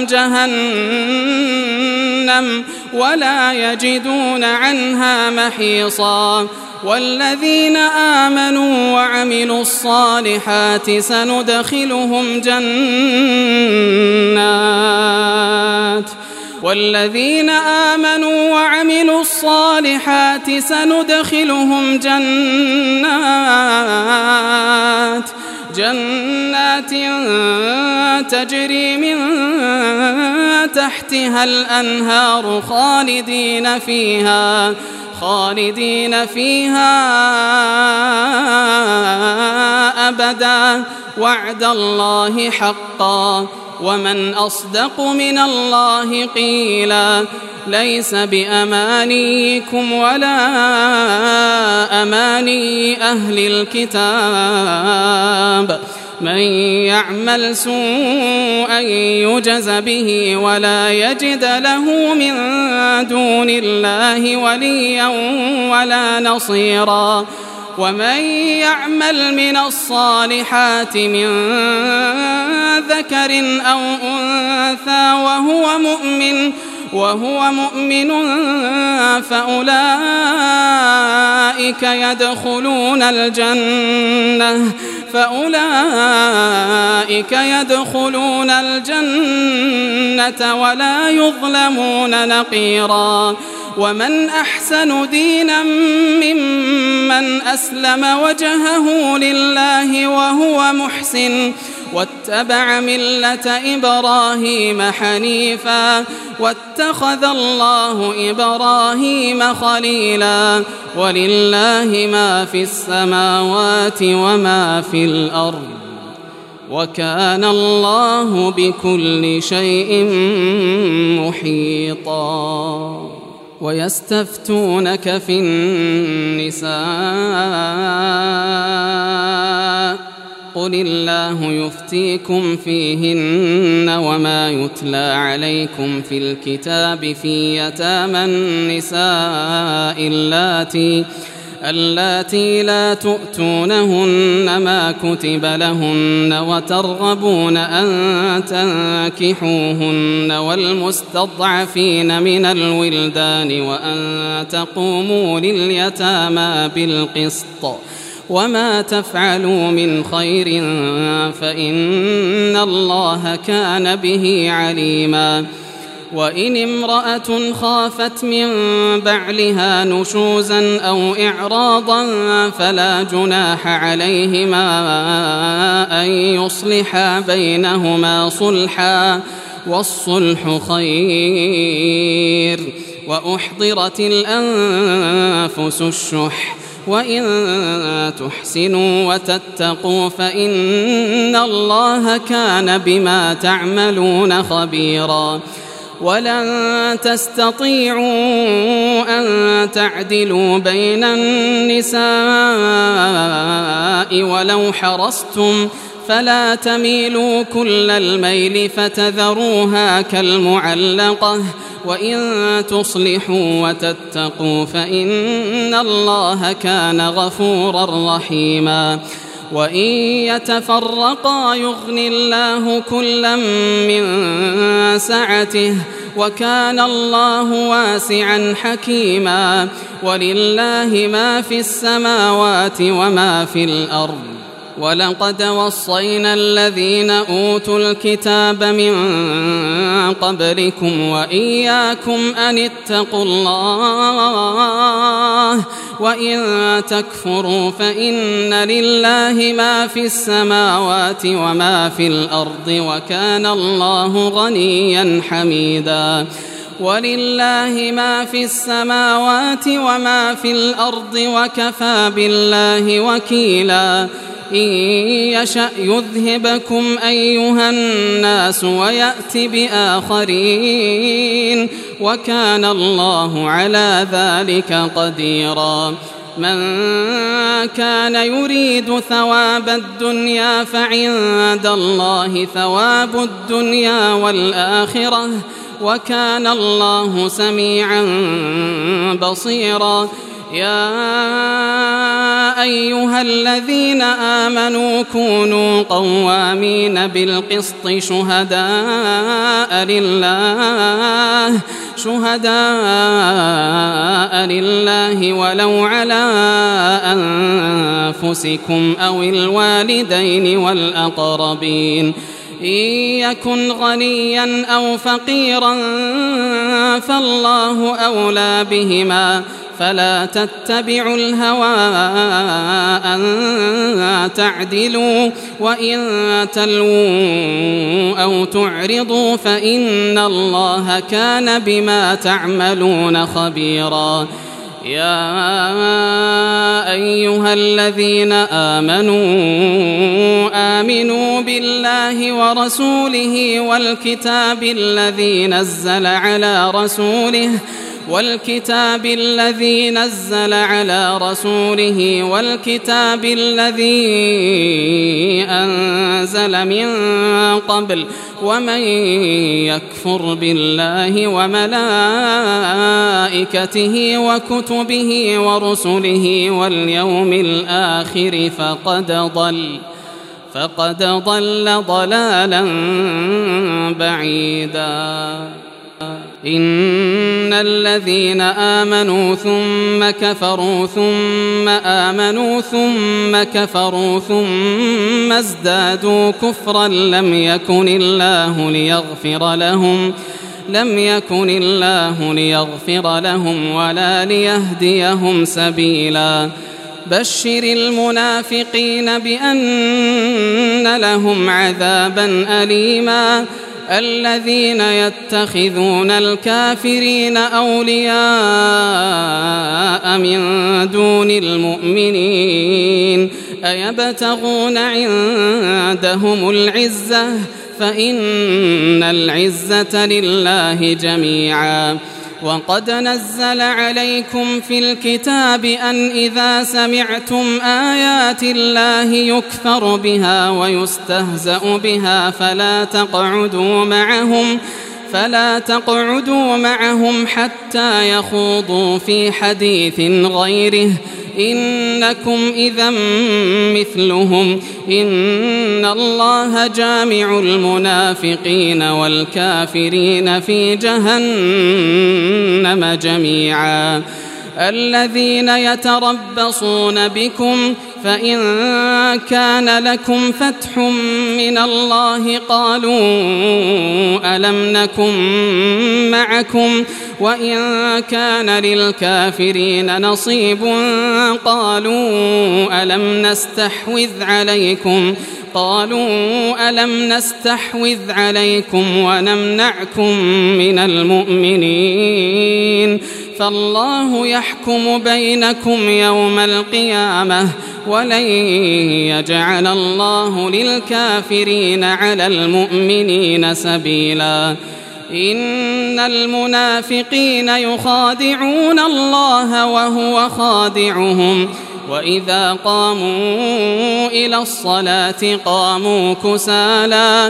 جهنم ولا يجدون عنها محيصا والذين آمنوا وعملوا الصالحات سندخلهم جنات والذين آمنوا وعملوا الصالحات سندخلهم جنات جنات تجري من تحتها الأنهار خالدين فيها خالدين فيها أبدا وعد الله حقا ومن أصدق من الله قيلا ليس بأمانيكم ولا أماني أهل الكتاب من يعمل سوءا يجز به ولا يجد له من دون الله وليا ولا نصيرا ومن يعمل من الصالحات من ذكر أو أنثى وهو مؤمن وهو مؤمن فأولئك يدخلون الجنة فأولئك يدخلون الجنة ولا يظلمون نقيرا ومن أحسن دينا ممن أسلم وجهه لله وهو محسن واتبع ملة إبراهيم حنيفا واتخذ الله إبراهيم خليلا ولله ما في السماوات وما في الأرض وكان الله بكل شيء محيطا ويستفتونك في النساء قل الله يفتيكم فيهن وما يتلى عليكم في الكتاب في يتامى النساء اللاتي اللاتي لا تؤتونهن ما كتب لهن وترغبون أن تنكحوهن والمستضعفين من الولدان وأن تقوموا لليتامى بالقسط وما تفعلوا من خير فإن الله كان به عليما وإن امرأة خافت من بعلها نشوزا أو إعراضا فلا جناح عليهما أن يصلحا بينهما صلحا والصلح خير وأحضرت الأنفس الشح وإن تحسنوا وتتقوا فإن الله كان بما تعملون خبيرا ولن تستطيعوا أن تعدلوا بين النساء ولو حرصتم فلا تميلوا كل الميل فتذروها كالمعلقة وإن تصلحوا وتتقوا فإن الله كان غفورا رحيما وإن يتفرقا يغني الله كلا من سعته وكان الله واسعا حكيما ولله ما في السماوات وما في الأرض ولقد وصينا الذين أوتوا الكتاب من قبلكم وإياكم أن اتقوا الله وإن تكفروا فإن لله ما في السماوات وما في الأرض وكان الله غنيا حميدا ولله ما في السماوات وما في الأرض وكفى بالله وكيلا إن يشأ يذهبكم أيها الناس ويأت بآخرين وكان الله على ذلك قديرا من كان يريد ثواب الدنيا فعند الله ثواب الدنيا والآخرة وكان الله سميعا بصيرا يا أيها الذين آمنوا كونوا قوامين بالقسط شهداء لله شهداء لله ولو على أنفسكم أو الوالدين والأقربين إن يكن غنيا أو فقيرا فالله أولى بهما فلا تتبعوا الهوى أن تعدلوا وإن تلووا أو تعرضوا فإن الله كان بما تعملون خبيرا يا أيها الذين آمنوا آمنوا بالله ورسوله والكتاب الذي نزل على رسوله والكتاب الذي نزل على رسوله والكتاب الذي أنزل من قبل ومن يكفر بالله وملائكته وكتبه ورسله واليوم الآخر فقد ضل فقد ضل ضلالا بعيدا. إن الذين آمنوا ثم كفروا ثم آمنوا ثم كفروا ثم ازدادوا كفرا لم يكن الله ليغفر لهم لم يكن الله ليغفر لهم ولا ليهديهم سبيلا. بشر المنافقين بأن لهم عذابا أليما. الذين يتخذون الكافرين أولياء من دون المؤمنين أيبتغون عندهم العزة فإن العزة لله جميعا. وقد نزل عليكم في الكتاب أن إذا سمعتم آيات الله يكفر بها ويستهزأ بها فلا تقعدوا معهم فلا تقعدوا معهم حتى يخوضوا في حديث غيره إنكم إذا مثلهم إن الله جامع المنافقين والكافرين في جهنم جميعا. الذين يتربصون بكم فإن كان لكم فتح من الله قالوا ألم نكن معكم وإن كان للكافرين نصيب قالوا ألم نستحوذ عليكم قالوا ألم نستحوذ عليكم ونمنعكم من المؤمنين فالله يحكم بينكم يوم القيامة ولن يجعل الله للكافرين على المؤمنين سبيلا. إن المنافقين يخادعون الله وهو خادعهم وإذا قاموا إلى الصلاة قاموا كسالى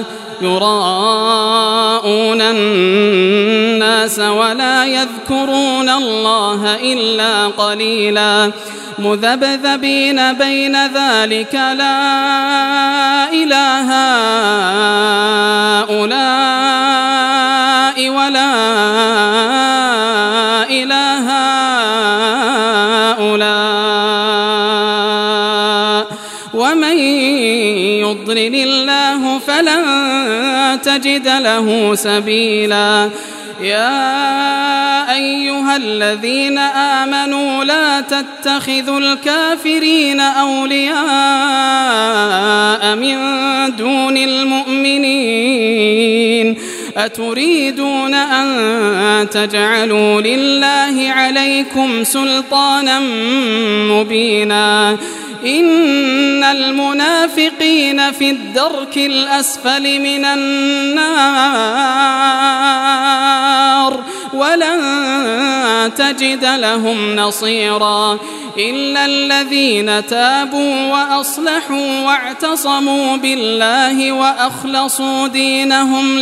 يراءون الناس ولا يذكرون الله إلا قليلا مذبذبين بين ذلك لا إله هؤلاء ولا إله هؤلاء ومن يضلل الله فلن تجد له سبيلا. يا أيها الذين آمنوا لا تتخذوا الكافرين أولياء من دون المؤمنين أتريدون أن تجعلوا لله عليكم سلطانا مبينا. إن المنافقين في الدرك الأسفل من النار ولن تجد لهم نصيرا إلا الذين تابوا وأصلحوا واعتصموا بالله وأخلصوا دينهم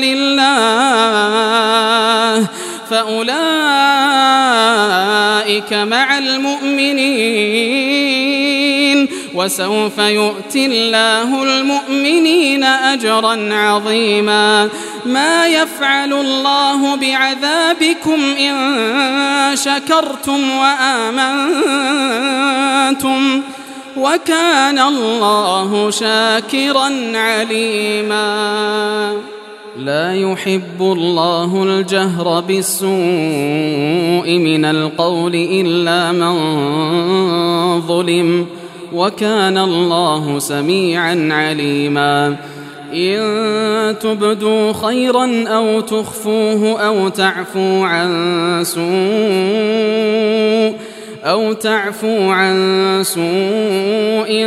لله فأولئك مع المؤمنين وسوف يؤتي الله المؤمنين أجرا عظيما. ما يفعل الله بعذابكم إن شكرتم وآمنتم وكان الله شاكرا عليما. لا يحب الله الجهر بالسوء من القول إلا من ظلم وكان الله سميعا عليما. إن تبدوا خيرا أو تخفوه أو تعفو عن سوء أو تعفو عن سوء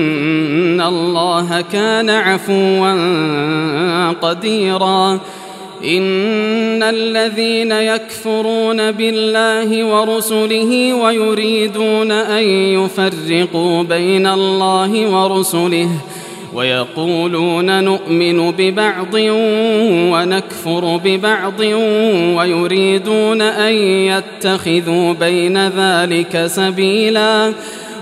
فإن الله كان عفوا قديرا. إن الذين يكفرون بالله ورسله ويريدون أن يفرقوا بين الله ورسله ويقولون نؤمن ببعض ونكفر ببعض ويريدون أن يتخذوا بين ذلك سبيلا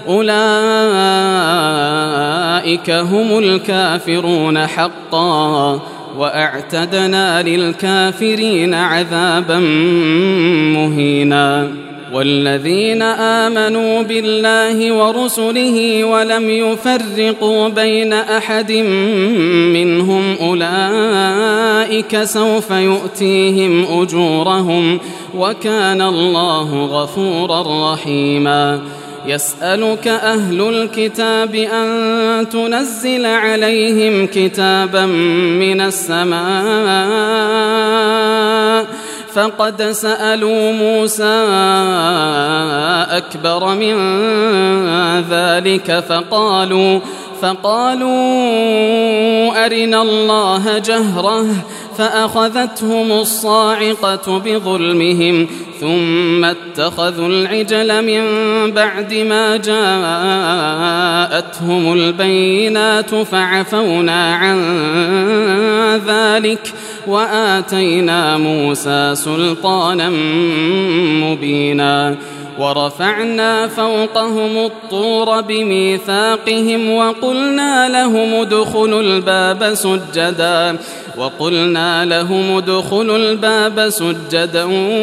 أولئك هم الكافرون حقا وأعتدنا للكافرين عذابا مهينا. والذين آمنوا بالله ورسله ولم يفرقوا بين أحد منهم أولئك سوف يؤتيهم أجورهم وكان الله غفورا رحيما. يسألك أهل الكتاب أن تنزل عليهم كتابا من السماء فقد سألوا موسى أكبر من ذلك فقالوا فقالوا أرنا الله جهرة فأخذتهم الصاعقة بظلمهم ثم اتخذوا العجل من بعد ما جاءتهم البينات فعفونا عن ذلك وآتينا موسى سلطانا مبينا. ورفعنا فوقهم الطور بميثاقهم وقلنا لهم ادخلوا الباب سجدا وقلنا لهم ادخلوا الباب سجدا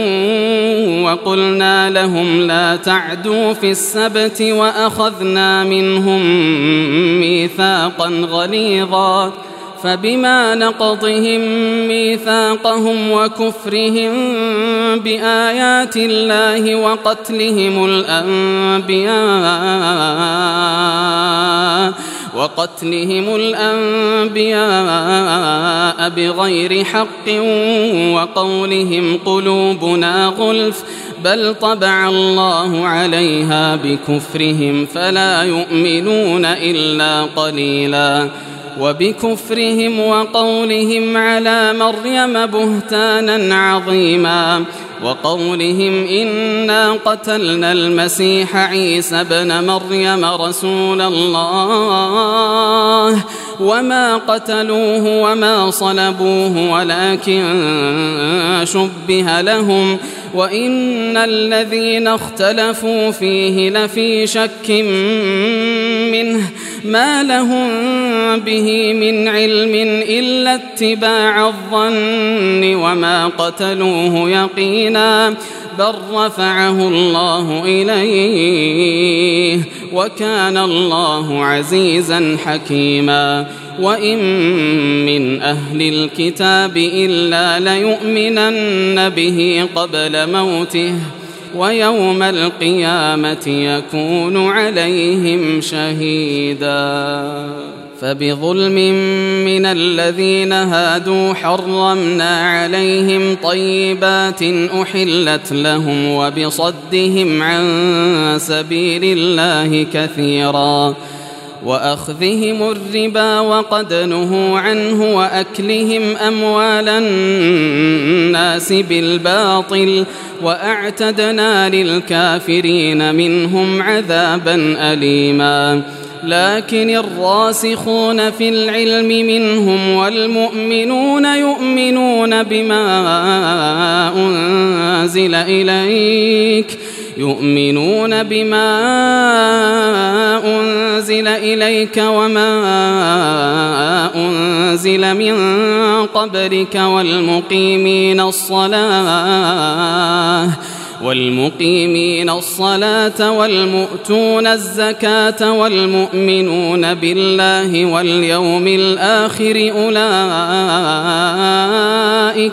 وقلنا لهم لا تعدوا في السبت وأخذنا منهم ميثاقا غليظا. فبما نقضهم ميثاقهم وكفرهم بآيات الله وقتلهم الأنبياء وقتلهم الأنبياء بغير حق وقولهم قلوبنا غلف بل طبع الله عليها بكفرهم فلا يؤمنون إلا قليلا. وبكفرهم وقولهم على مريم بهتانا عظيما وقولهم إنا قتلنا المسيح عيسى ابن مريم رسول الله وما قتلوه وما صلبوه ولكن شبه لهم وإن الذين اختلفوا فيه لفي شك منه ما لهم به من علم إلا اتباع الظن وما قتلوه يقينا بل رفعه الله إليه وكان الله عزيزا حكيما. وإن من أهل الكتاب إلا ليؤمنن به قبل موته ويوم القيامة يكون عليهم شهيدا. فبظلم من الذين هادوا حرمنا عليهم طيبات أحلت لهم وبصدهم عن سبيل الله كثيرا وأخذهم الربا وقد نهوا عنه وأكلهم أموال الناس بالباطل وأعتدنا للكافرين منهم عذابا أليما. لكن الراسخون في العلم منهم والمؤمنون يؤمنون بما أنزل إليك يؤمنون بما أنزل إليك وما أنزل من قبلك والمقيمين الصلاة والمقيمين الصلاة والمؤتون الزكاة والمؤمنون بالله واليوم الآخر أولئك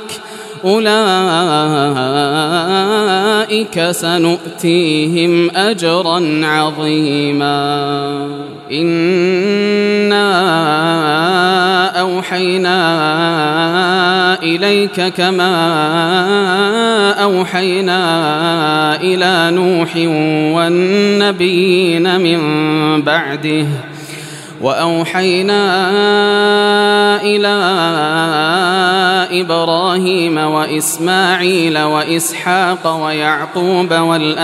أولئك سنؤتيهم أجرا عظيما. إنا أوحينا إليك كما أوحينا إلى نوح والنبيين من بعده وأوحينا إلى إبراهيم وإسماعيل وإسحاق ويعقوب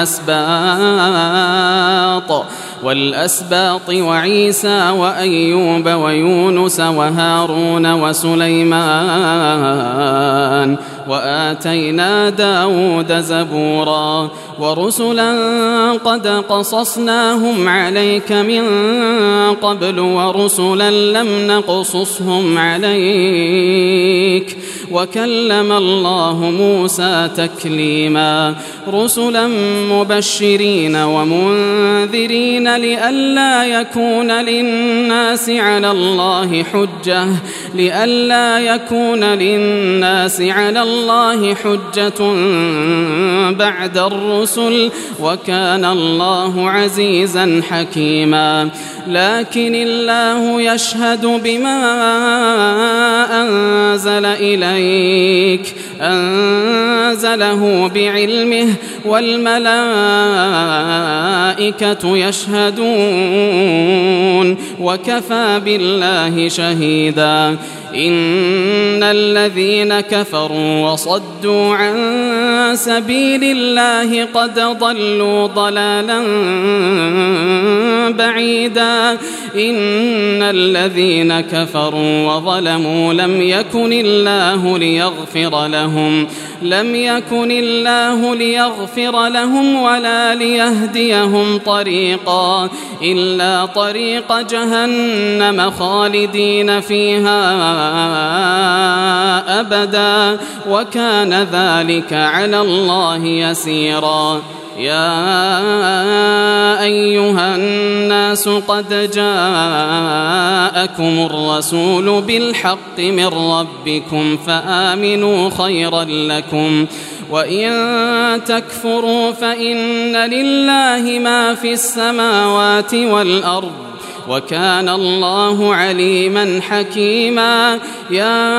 والأسباط والأسباط وعيسى وأيوب ويونس وهارون وسليمان وآتينا داود زبورا ورسلا قد قصصناهم عليك من قبل ورسلا لم نقصصهم عليك وكلم الله موسى تكليما رسلا مبشرين ومنذرين لئلا يكون للناس على الله حجة لئلا يكون للناس على الله حجة بعد الرسل وكان الله عزيزا حكيما لكن الله يشهد بما أنزل إليك أنزله بعلمه والملائكة يشهدون وكفى بالله شهيدا إن الذين كفروا وصدوا عن سبيل الله قد ضلوا ضلالا بعيدا إن الذين كفروا وظلموا لم يكن الله ليغفر لهم لم يكن الله ليغفر لهم ولا ليهديهم طريقا إلا طريق جهنم خالدين فيها أبدا وكان ذلك على الله يسيرا يا أيها الناس قد جاءكم الرسول بالحق من ربكم فآمنوا خيرا لكم وإن تكفروا فإن لله ما في السماوات والأرض وكان الله عليما حكيما يا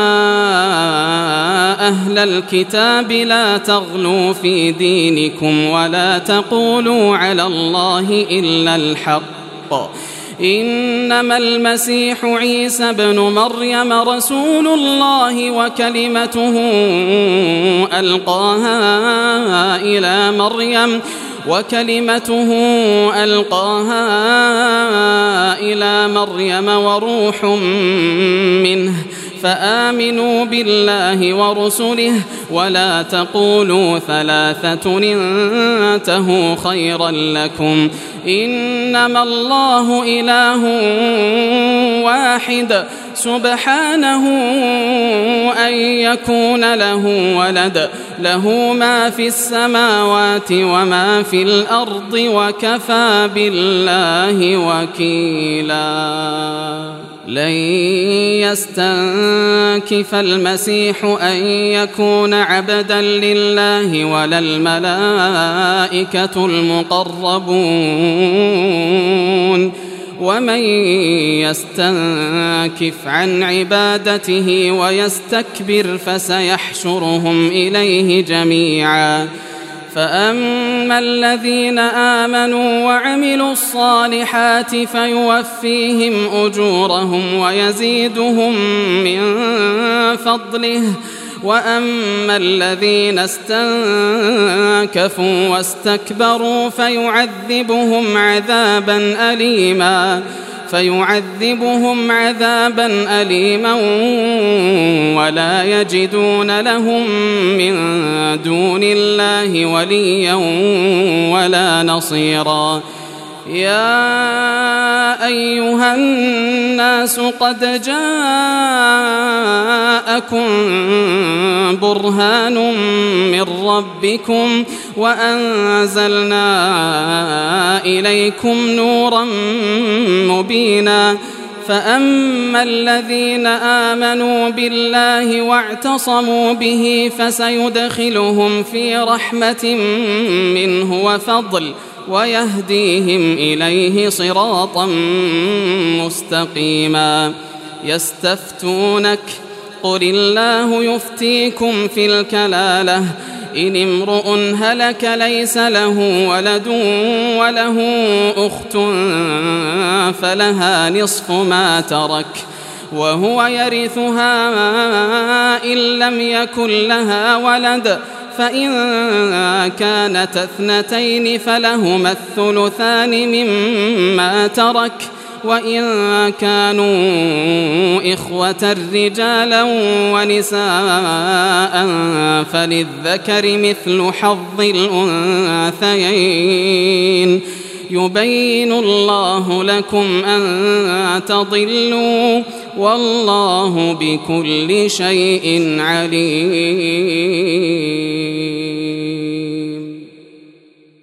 أهل الكتاب لا تغلوا في دينكم ولا تقولوا على الله إلا الحق إنما المسيح عيسى بن مريم رسول الله وكلمته ألقاها إلى مريم وكلمته ألقاها إلى مريم وروح منه فآمنوا بالله ورسله ولا تقولوا ثلاثة انتهوا خيرا لكم إنما الله إله واحد سبحانه أن يكون له ولد له ما في السماوات وما في الأرض وكفى بالله وكيلا لن يستنكف المسيح أن يكون عبدا لله ولا الملائكة المقربون ومن يستنكف عن عبادته ويستكبر فسيحشرهم إليه جميعا فأما الذين آمنوا وعملوا الصالحات فيوفيهم أجورهم ويزيدهم من فضله وأما الذين استنكفوا واستكبروا فيعذبهم عذابا أليما فيعذبهم عذابا أليما ولا يجدون لهم من دون الله وليا ولا نصيرا يا أيها الناس قد جاءكم برهان من ربكم وأنزلنا إليكم نورا مبينا فأما الذين آمنوا بالله واعتصموا به فسيدخلهم في رحمة منه وفضل ويهديهم إليه صراطا مستقيما يستفتونك قل الله يفتيكم في الكلالة إن امرؤ هلك ليس له ولد وله أخت فلها نصف ما ترك وهو يرثها إن لم يكن لها ولد، فإن كانت اثنتين فلهما الثلثان مما ترك، وإن كانوا إخوة رجالا ونساء فللذكر مثل حظ الأنثيين. يبين الله لكم أن تضلوا والله بكل شيء عليم.